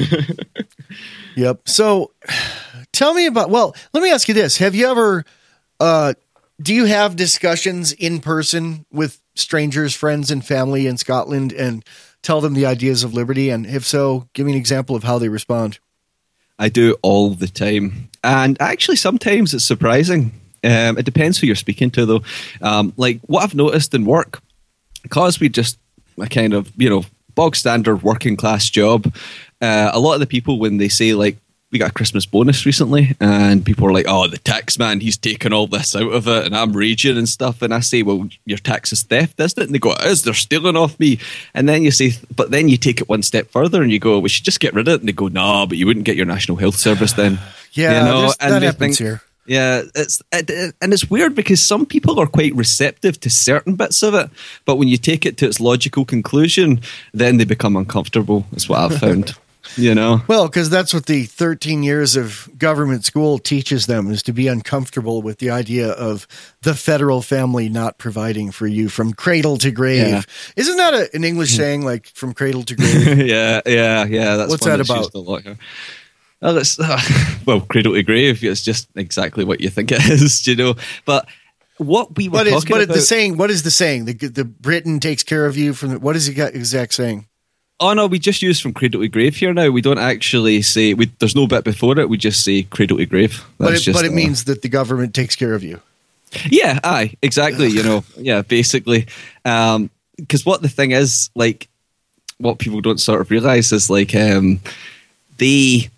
Yep. So, tell me about. Well, let me ask you this: have you ever? Uh, do you have discussions in person with strangers, friends, and family in Scotland, and tell them the ideas of liberty? And if so, give me an example of how they respond. I do all the time. And actually, sometimes it's surprising. Um, it depends who you're speaking to, though. Um, like what I've noticed in work, because we just a kind of, you know, bog standard working class job, uh, a lot of the people, when they say like, we got a Christmas bonus recently, and people are like, oh, the tax man, he's taken all this out of it, and I'm raging and stuff. And I say, well, your tax is theft, isn't it? And they go, it is, they're stealing off me. And then you say, but then you take it one step further and you go, we should just get rid of it. And they go, no, but you wouldn't get your National Health Service then. Yeah, you know? And that they happens think, here. Yeah, it's it, it, and it's weird because some people are quite receptive to certain bits of it, but when you take it to its logical conclusion, then they become uncomfortable. That's what I've found. You know, well, because that's what the thirteen years of government school teaches them, is to be uncomfortable with the idea of the federal family not providing for you from cradle to grave. Yeah. Isn't that a, an English saying, like from cradle to grave? yeah, yeah, yeah. That's what's that about? A lot here. Well, it's, uh, well, cradle to grave. It's just exactly what you think it is, you know. But what we were but talking it's, but about, the saying. What is the saying? The the Britain takes care of you from. The, what is the exact saying? Oh no, we just use from cradle to grave here now. We don't actually say, we, there's no bit before it. We just say cradle to grave. That's but it, just, but it uh, means that the government takes care of you. Yeah, aye, exactly. You know, yeah, basically. Um, because what the thing is, like, what people don't sort of realize is like um, they.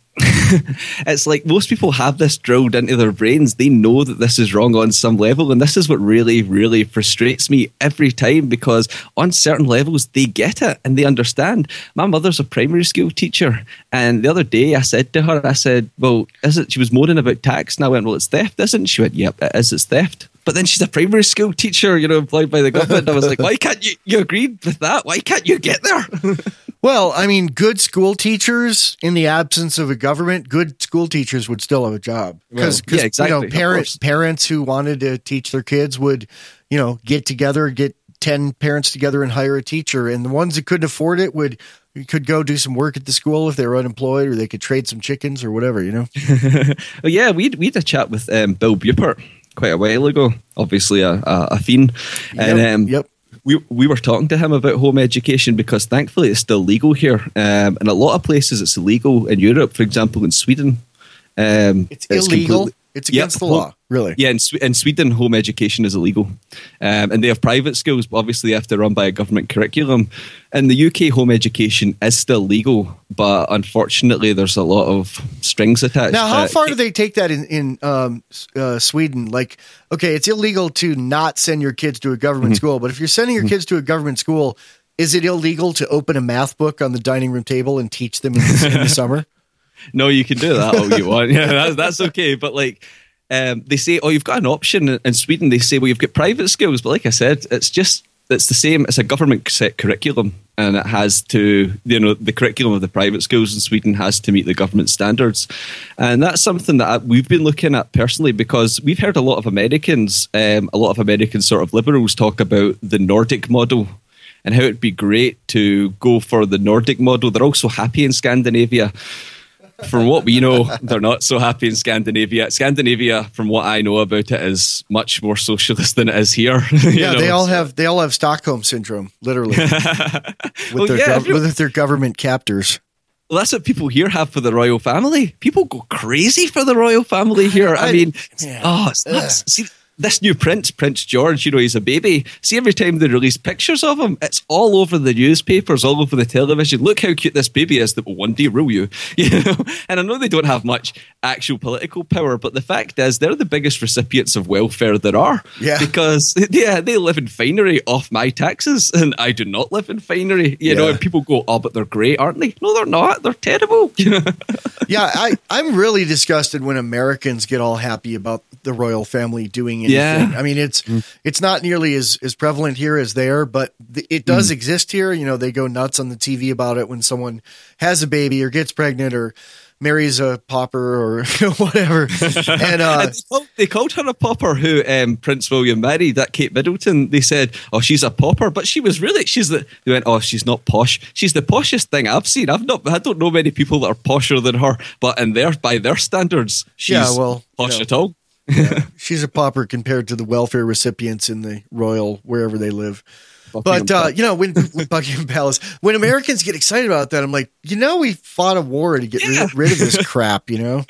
It's like most people have this drilled into their brains. They know that this is wrong on some level, and this is what really, really frustrates me every time, because on certain levels they get it and they understand. My mother's a primary school teacher, and the other day I said to her, I said, well, is it, she was moaning about tax, and I went, well, it's theft, isn't it? She went, yep, it is, it's theft. But then she's a primary school teacher, you know, employed by the government. I was like, why can't you, you agreed with that? Why can't you get there? Well, I mean, good school teachers, in the absence of a government, good school teachers would still have a job. Because, well, yeah, exactly, you know, parents, parents who wanted to teach their kids would, you know, get together, get ten parents together and hire a teacher. And the ones that couldn't afford it would could go do some work at the school if they were unemployed, or they could trade some chickens or whatever, you know? Well, yeah, we we had a chat with um, Bill Bupert quite a while ago, obviously a, a, a fiend. And yep, um, yep. We we were talking to him about home education, because thankfully it's still legal here. Um, in a lot of places it's illegal. In Europe, for example, in Sweden. Um, it's, it's illegal? It's against yep, the law, really? Yeah, in, in Sweden, home education is illegal. Um, and they have private schools, but obviously they have to run by a government curriculum. In the U K, home education is still legal, but unfortunately there's a lot of strings attached. Now, how uh, far do they take that in, in um, uh, Sweden? Like, okay, it's illegal to not send your kids to a government mm-hmm. school, but if you're sending your kids to a government school, is it illegal to open a math book on the dining room table and teach them in the, in the summer? No, you can do that all you want. Yeah, that's, that's okay. But like, um, they say, oh, you've got an option in Sweden. They say, well, you've got private schools. But like I said, it's just, it's the same. It's a government set curriculum, and it has to, you know, the curriculum of the private schools in Sweden has to meet the government standards. And that's something that I, we've been looking at personally, because we've heard a lot of Americans, um, a lot of American sort of liberals talk about the Nordic model and how it'd be great to go for the Nordic model. They're also happy in Scandinavia. From what we know, they're not so happy in Scandinavia. Scandinavia, from what I know about it, is much more socialist than it is here. Yeah, know? they all have they all have Stockholm syndrome, literally, with, well, their yeah, gov- with their government captors. Well, that's what people here have for the royal family. People go crazy for the royal family here. I, I mean, yeah. oh, it's nuts. See, this new prince, Prince George, you know, he's a baby. See, every time they release pictures of him, it's all over the newspapers, all over the television. Look how cute this baby is that will one day rule you. You know? And I know they don't have much actual political power, but the fact is they're the biggest recipients of welfare there are. Yeah. Because, yeah, they live in finery off my taxes, and I do not live in finery. You yeah. know, and people go, oh, but they're great, aren't they? No, they're not. They're terrible. Yeah, I, I'm really disgusted when Americans get all happy about the royal family doing anything. Yeah. I mean, it's mm. it's not nearly as, as prevalent here as there, but th- it does mm. exist here. You know, they go nuts on the T V about it when someone has a baby or gets pregnant or marries a pauper or whatever. And, uh, and they, called, they called her a pauper who um, Prince William married, that Kate Middleton. They said, oh, she's a pauper, but she was really, she's the, they went, oh, she's not posh. She's the poshest thing I've seen. I've not, I don't know many people that are posher than her, but in their, by their standards, she's yeah, well, posh you know, at all. Yeah, she's a pauper compared to the welfare recipients in the royal, wherever they live. Buckingham but, uh, you know, when Buckingham Palace, when Americans get excited about that, I'm like, you know, we fought a war to get yeah. rid, rid of this crap, you know?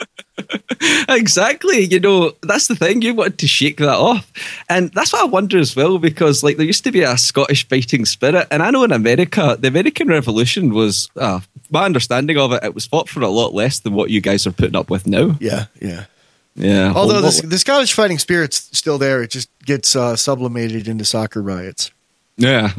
Exactly. You know, that's the thing. You wanted to shake that off. And that's what I wonder as well, because like there used to be a Scottish fighting spirit. And I know in America, the American Revolution was, uh, my understanding of it, it was fought for a lot less than what you guys are putting up with now. Yeah, yeah. Yeah. Although the, the Scottish fighting spirit's still there, it just gets uh, sublimated into soccer riots. Yeah,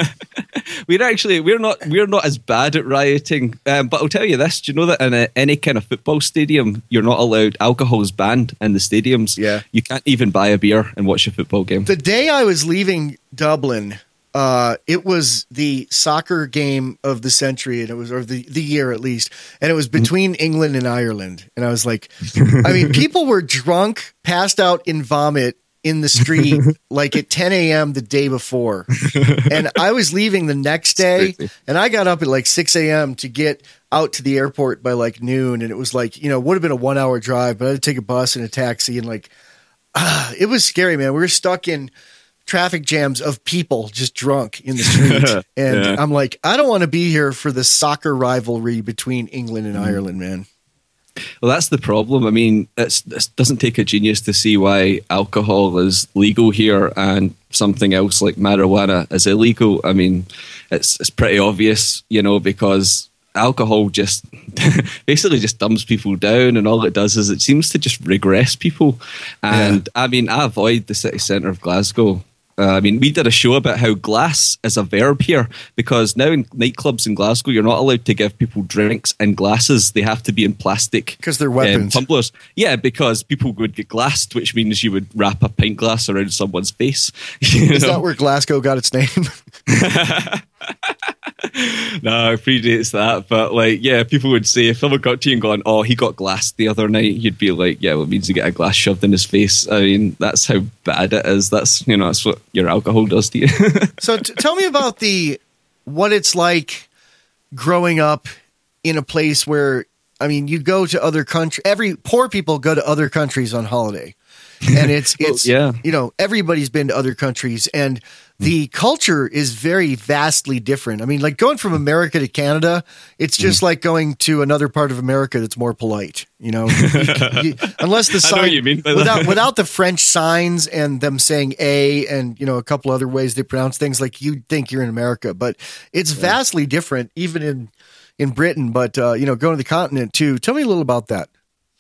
we're actually we're not we're not as bad at rioting, um, but I'll tell you this: do you know that in a, any kind of football stadium, you're not allowed, alcohol is banned in the stadiums. Yeah, you can't even buy a beer and watch a football game. The day I was leaving Dublin, uh, it was the soccer game of the century, and it was or the the year at least, and it was between mm-hmm. England and Ireland, and I was like, I mean, people were drunk, passed out in vomit in the street like at ten a.m. the day before. And I was leaving the next day and I got up at like six a.m. to get out to the airport by like noon. And it was like, you know, would have been a one hour drive, but I had to take a bus and a taxi and like, ah, it was scary, man. We were stuck in traffic jams of people just drunk in the street. And yeah. I'm like, I don't want to be here for the soccer rivalry between England and mm. Ireland, man. Well, that's the problem. I mean, it's, it doesn't take a genius to see why alcohol is legal here and something else like marijuana is illegal, I mean, it's it's pretty obvious, you know, because alcohol just basically just dumbs people down, and all it does is it seems to just regress people. And yeah. I mean, I avoid the city centre of Glasgow. Uh, I mean, we did a show about how glass is a verb here, because now in nightclubs in Glasgow, you're not allowed to give people drinks in glasses. They have to be in plastic. Because they're weapons. Um, tumblers. Yeah, because people would get glassed, which means you would wrap a pint glass around someone's face. Is know? that where Glasgow got its name? No, it predates that. But like, yeah, people would say, if someone got to you and gone, oh, he got glassed the other night, you'd be like, yeah, well, it means you get a glass shoved in his face. I mean, that's how bad it is. That's, you know, that's what your alcohol does to you. So t- tell me about the, what it's like growing up in a place where, I mean, you go to other countries, every poor people go to other countries on holiday. And it's, it's, yeah. you know, everybody's been to other countries, and the culture is very vastly different. I mean, like going from America to Canada, it's just mm. like going to another part of America that's more polite, you know, you, you, unless the sign, I know what you mean by without, that. without the French signs and them saying a, and, you know, a couple other ways they pronounce things, like you'd think you're in America, but it's yeah. vastly different even in, in Britain, but, uh, you know, going to the continent too. Tell me a little about that.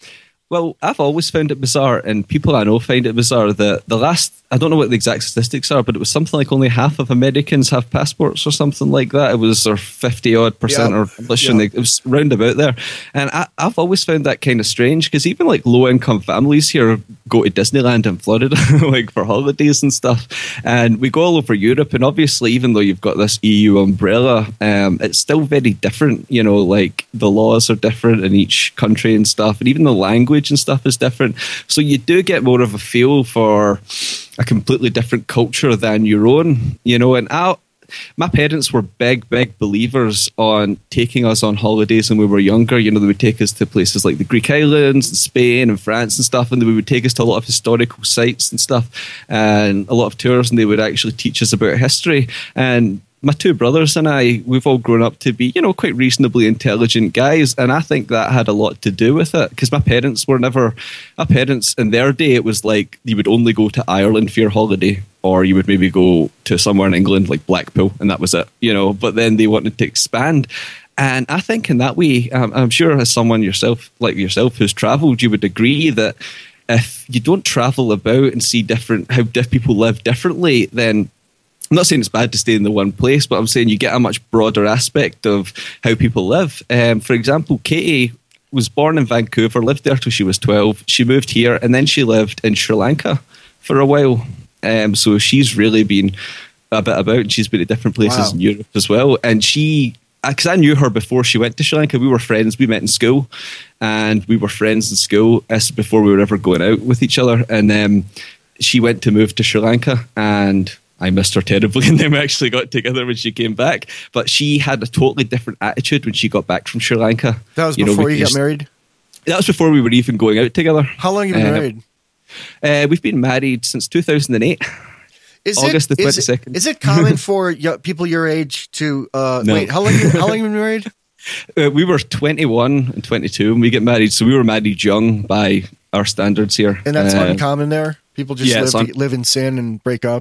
Well, I've always found it bizarre, and people I know find it bizarre, that the last, I don't know what the exact statistics are, but it was something like only half of Americans have passports or something like that. It was or fifty odd percent yeah. or English, yeah. and it was round about there. And I, I've always found that kind of strange, because even like low income families here go to Disneyland in Florida like for holidays and stuff. And we go all over Europe, and obviously, even though you've got this E U umbrella, um, it's still very different. You know, like the laws are different in each country and stuff, and even the language and stuff is different. So you do get more of a feel for a completely different culture than your own, you know. And I, my parents were big, big believers on taking us on holidays when we were younger. You know, they would take us to places like the Greek islands and Spain and France and stuff, and they would take us to a lot of historical sites and stuff, and a lot of tours, and they would actually teach us about history. And my two brothers and I, we've all grown up to be, you know, quite reasonably intelligent guys. And I think that had a lot to do with it, because my parents were never, my parents in their day, it was like you would only go to Ireland for your holiday, or you would maybe go to somewhere in England like Blackpool, and that was it, you know. But then they wanted to expand. And I think in that way, um, I'm sure as someone yourself, like yourself, who's traveled, you would agree that if you don't travel about and see different, how diff- people live differently, then I'm not saying it's bad to stay in the one place, but I'm saying you get a much broader aspect of how people live. Um, for example, Katie was born in Vancouver, lived there till she was twelve. She moved here, and then she lived in Sri Lanka for a while. Um, so she's really been a bit about, and she's been at different places wow. in Europe as well. And she, because I knew her before she went to Sri Lanka, we were friends. We met in school, and we were friends in school as before we were ever going out with each other. And um, she went to move to Sri Lanka, and I missed her terribly, and then we actually got together when she came back. But she had a totally different attitude when she got back from Sri Lanka. That was you before know, you got married? That was before we were even going out together. How long have you been uh, married? Uh, we've been married since two thousand eight. Is August it, the twenty-second. Is it, is it common for y- people your age to... Uh, no. Wait, how long, how long have you been married? Uh, we were twenty-one and twenty-two when we get married, so we were married young by our standards here. And that's uh, uncommon there? People just yeah, live, un- live in sin and break up?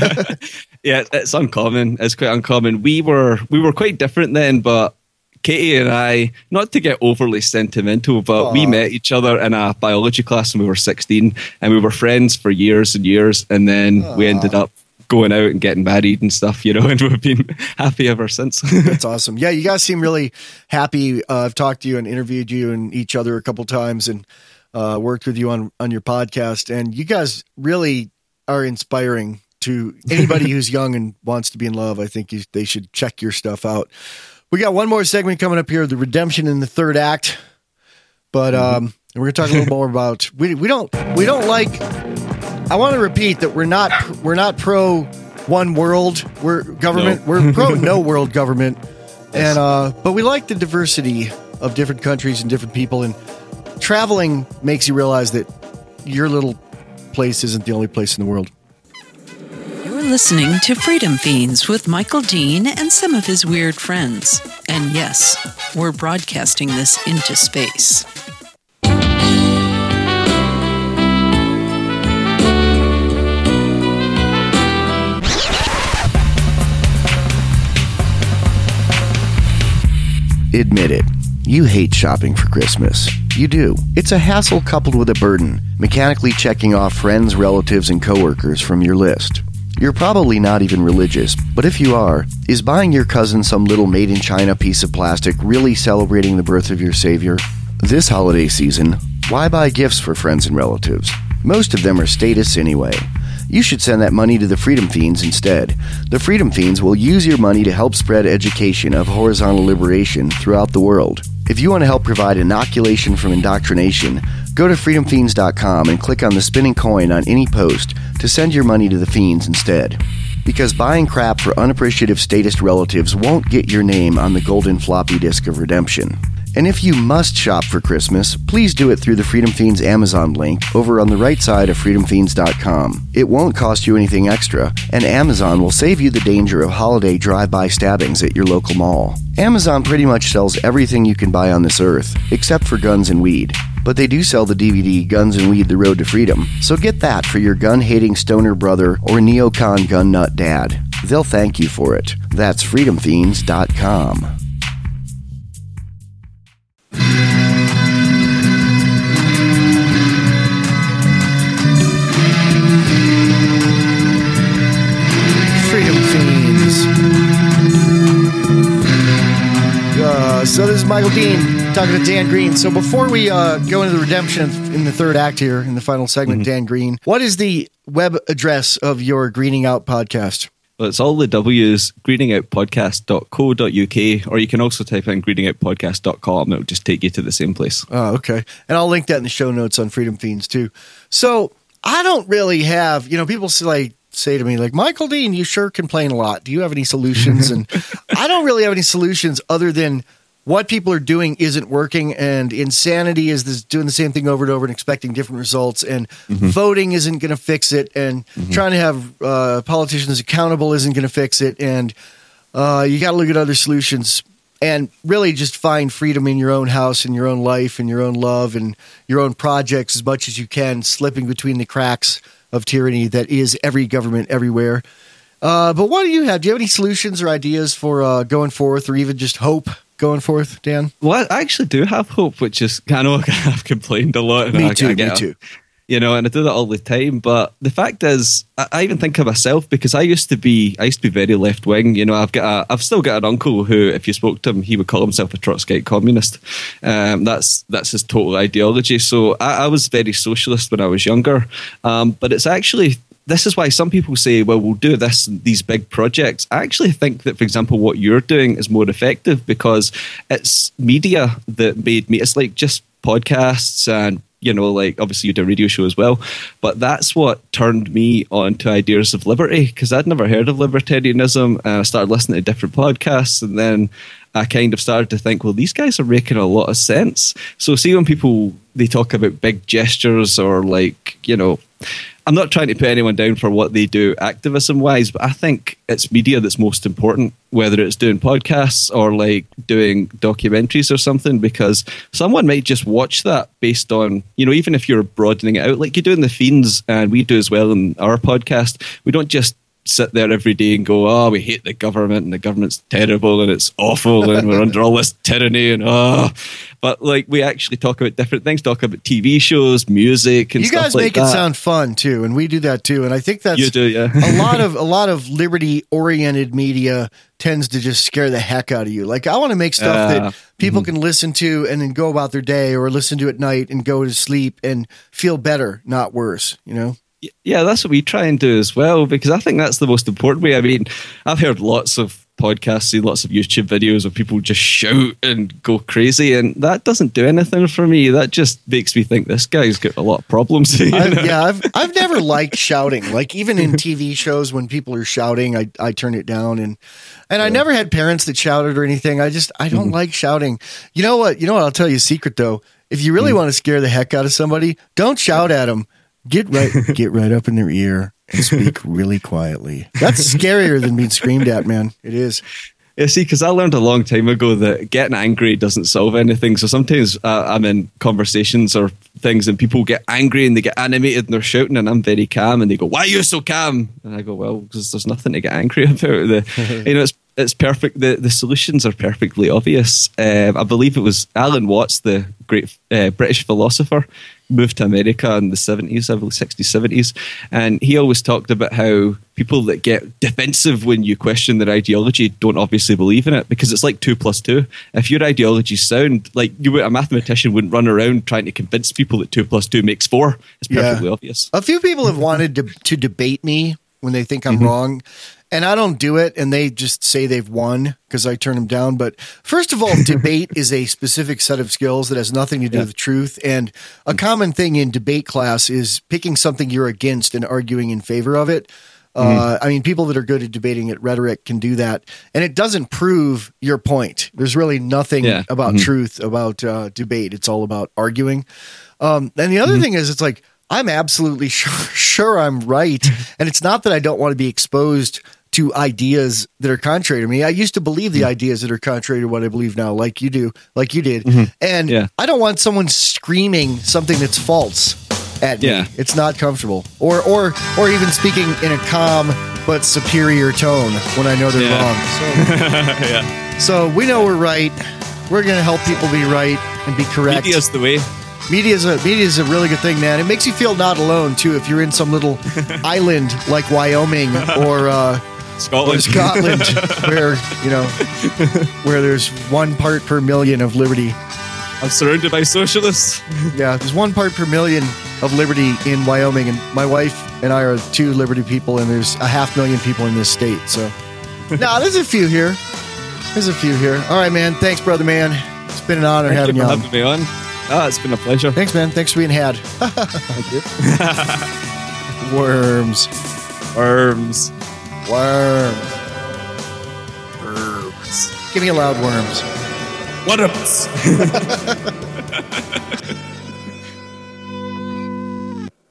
Yeah, it's uncommon. It's quite uncommon. We were we were quite different then, but Katie and I, not to get overly sentimental, but Aww. we met each other in a biology class when we were sixteen, and we were friends for years and years, and then Aww. we ended up going out and getting married and stuff, you know, and we've been happy ever since. That's awesome. Yeah, you guys seem really happy. Uh, I've talked to you and interviewed you and each other a couple times, and uh, worked with you on, on your podcast, and you guys really are inspiring to anybody who's young and wants to be in love. I think you, they should check your stuff out. We got one more segment coming up here, the redemption in the third act, but um, we're going to talk a little more about, we, we don't, we don't like, I want to repeat that we're not, we're not pro one world, we're government, no. we're pro no world government. And, uh, but we like the diversity of different countries and different people, and traveling makes you realize that your little place isn't the only place in the world. You're listening to Freedom Fiends with Michael Dean and some of his weird friends. And yes, we're broadcasting this into space. Admit it. You hate shopping for Christmas. You do. It's a hassle coupled with a burden, mechanically checking off friends, relatives, and coworkers from your list. You're probably not even religious, but if you are, is buying your cousin some little made-in-China piece of plastic really celebrating the birth of your savior? This holiday season, why buy gifts for friends and relatives? Most of them are status anyway. You should send that money to the Freedom Fiends instead. The Freedom Fiends will use your money to help spread education of horizontal liberation throughout the world. If you want to help provide inoculation from indoctrination, go to freedom fiends dot com and click on the spinning coin on any post to send your money to the Fiends instead. Because buying crap for unappreciative statist relatives won't get your name on the golden floppy disk of redemption. And if you must shop for Christmas, please do it through the Freedom Fiends Amazon link over on the right side of freedom fiends dot com. It won't cost you anything extra, and Amazon will save you the danger of holiday drive-by stabbings at your local mall. Amazon pretty much sells everything you can buy on this earth, except for guns and weed. But they do sell the D V D Guns and Weed: The Road to Freedom, so get that for your gun-hating stoner brother or neocon gun nut dad. They'll thank you for it. That's freedom fiends dot com. Freedom Fiends. Uh, so this is Michael Dean talking to Dan Green. So before we uh, go into the redemption in the third act here, in the final segment, mm-hmm. Dan Green, what is the web address of your Greening Out podcast? Well, it's all the W's, greening out podcast dot co dot U K, or you can also type in greening out podcast dot com. It'll just take you to the same place. Oh, okay. And I'll link that in the show notes on Freedom Fiends too. So I don't really have, you know, people say, like, say to me, like, Michael Dean, you sure complain a lot. Do you have any solutions? And I don't really have any solutions other than what people are doing isn't working, and insanity is this doing the same thing over and over and expecting different results, and mm-hmm. voting isn't going to fix it, and mm-hmm. trying to have uh, politicians accountable isn't going to fix it, and uh, you got to look at other solutions and really just find freedom in your own house, in your own life, in your own love, and your own projects as much as you can, slipping between the cracks of tyranny that is every government everywhere. Uh, but what do you have? Do you have any solutions or ideas for uh, going forth, or even just hope going forth, Dan? Well, I actually do have hope, which is, I know I've complained a lot. Me I, too, I get, me too. You know, and I do that all the time. But the fact is, I, I even think of myself, because I used to be, I used to be very left wing. You know, I've got, a, I've still got an uncle who, if you spoke to him, he would call himself a Trotskyite communist. Um, that's that's his total ideology. So I, I was very socialist when I was younger. Um, but it's actually. This is why some people say, well, we'll do this, these big projects. I actually think that, for example, what you're doing is more effective, because it's media that made me. It's like just podcasts and, you know, like obviously you do a radio show as well. But that's what turned me on to ideas of liberty, because I'd never heard of libertarianism. And I started listening to different podcasts, and then I kind of started to think, well, these guys are making a lot of sense. So see when people, they talk about big gestures or like, you know, I'm not trying to put anyone down for what they do activism-wise, but I think it's media that's most important, whether it's doing podcasts or like doing documentaries or something, because someone might just watch that based on, you know, even if you're broadening it out, like you do in the Fiends, and we do as well in our podcast. We don't just sit there every day and go, oh, we hate the government and the government's terrible and it's awful and we're under all this tyranny and oh. But like we actually talk about different things, talk about T V shows, music, and you stuff guys like make that. it sound fun too, and we do that too. And I think that's you do, yeah. a lot of a lot of liberty-oriented media tends to just scare the heck out of you. Like I want to make stuff uh, that people mm-hmm. can listen to and then go about their day, or listen to at night and go to sleep and feel better, not worse. You know. Yeah, that's what we try and do as well, because I think that's the most important way. I mean, I've heard lots of podcasts, seen lots of YouTube videos of people just shout and go crazy, and that doesn't do anything for me. That just makes me think this guy's got a lot of problems. I've, yeah, I've I've never liked shouting. Like even in T V shows, when people are shouting, I I turn it down, and and yeah. I never had parents that shouted or anything. I just I don't mm-hmm. like shouting. You know what? You know what? I'll tell you a secret though. If you really mm-hmm. want to scare the heck out of somebody, don't shout at them. Get right, get right up in their ear and speak really quietly. That's scarier than being screamed at, man. It is. Yeah, see, because I learned a long time ago that getting angry doesn't solve anything. So sometimes uh, I'm in conversations or things and people get angry and they get animated and they're shouting, and I'm very calm and they go, "Why are you so calm?" And I go, "Well, because there's nothing to get angry about." The, you know, it's it's perfect. The the solutions are perfectly obvious. Um, I believe it was Alan Watts, the great uh, British philosopher, moved to America in the seventies, I believe sixties, seventies, and he always talked about how people that get defensive when you question their ideology don't obviously believe in it, because it's like two plus two. If your ideology's sound, like you, a mathematician wouldn't run around trying to convince people that two plus two makes four. It's perfectly yeah. obvious. A few people have wanted to to debate me when they think I'm mm-hmm. wrong. And I don't do it, and they just say they've won because I turn them down. But first of all, debate is a specific set of skills that has nothing to do yeah. with truth. And a common thing in debate class is picking something you're against and arguing in favor of it. Mm-hmm. Uh, I mean, people that are good at debating at rhetoric can do that. And it doesn't prove your point. There's really nothing yeah. about mm-hmm. truth about uh, debate. It's all about arguing. Um, and the other mm-hmm. thing is, it's like, I'm absolutely sure, sure I'm right. And it's not that I don't want to be exposed to ideas that are contrary to me. I used to believe the ideas that are contrary to what I believe now, like you do, like you did. Mm-hmm. And yeah. I don't want someone screaming something that's false at me. Yeah. It's not comfortable. Or or or even speaking in a calm but superior tone when I know they're yeah. wrong. So, yeah. so we know we're right. We're going to help people be right and be correct. Media's the way. Media is a media is a really good thing, man. It makes you feel not alone too. If you're in some little island like Wyoming or uh, Scotland, or Scotland, where you know where there's one part per million of liberty. I'm surrounded by socialists. Yeah, there's one part per million of liberty in Wyoming, and my wife and I are two liberty people, and there's a half million people in this state. So, no, there's a few here. There's a few here. All right, man. Thanks, brother, man. It's been an honor Thank having you you for on. having me on. Ah, it's been a pleasure. Thanks, man. Thanks for being had. Thank you. Worms. Worms. Worms. Worms. Give me a loud worms. Worms.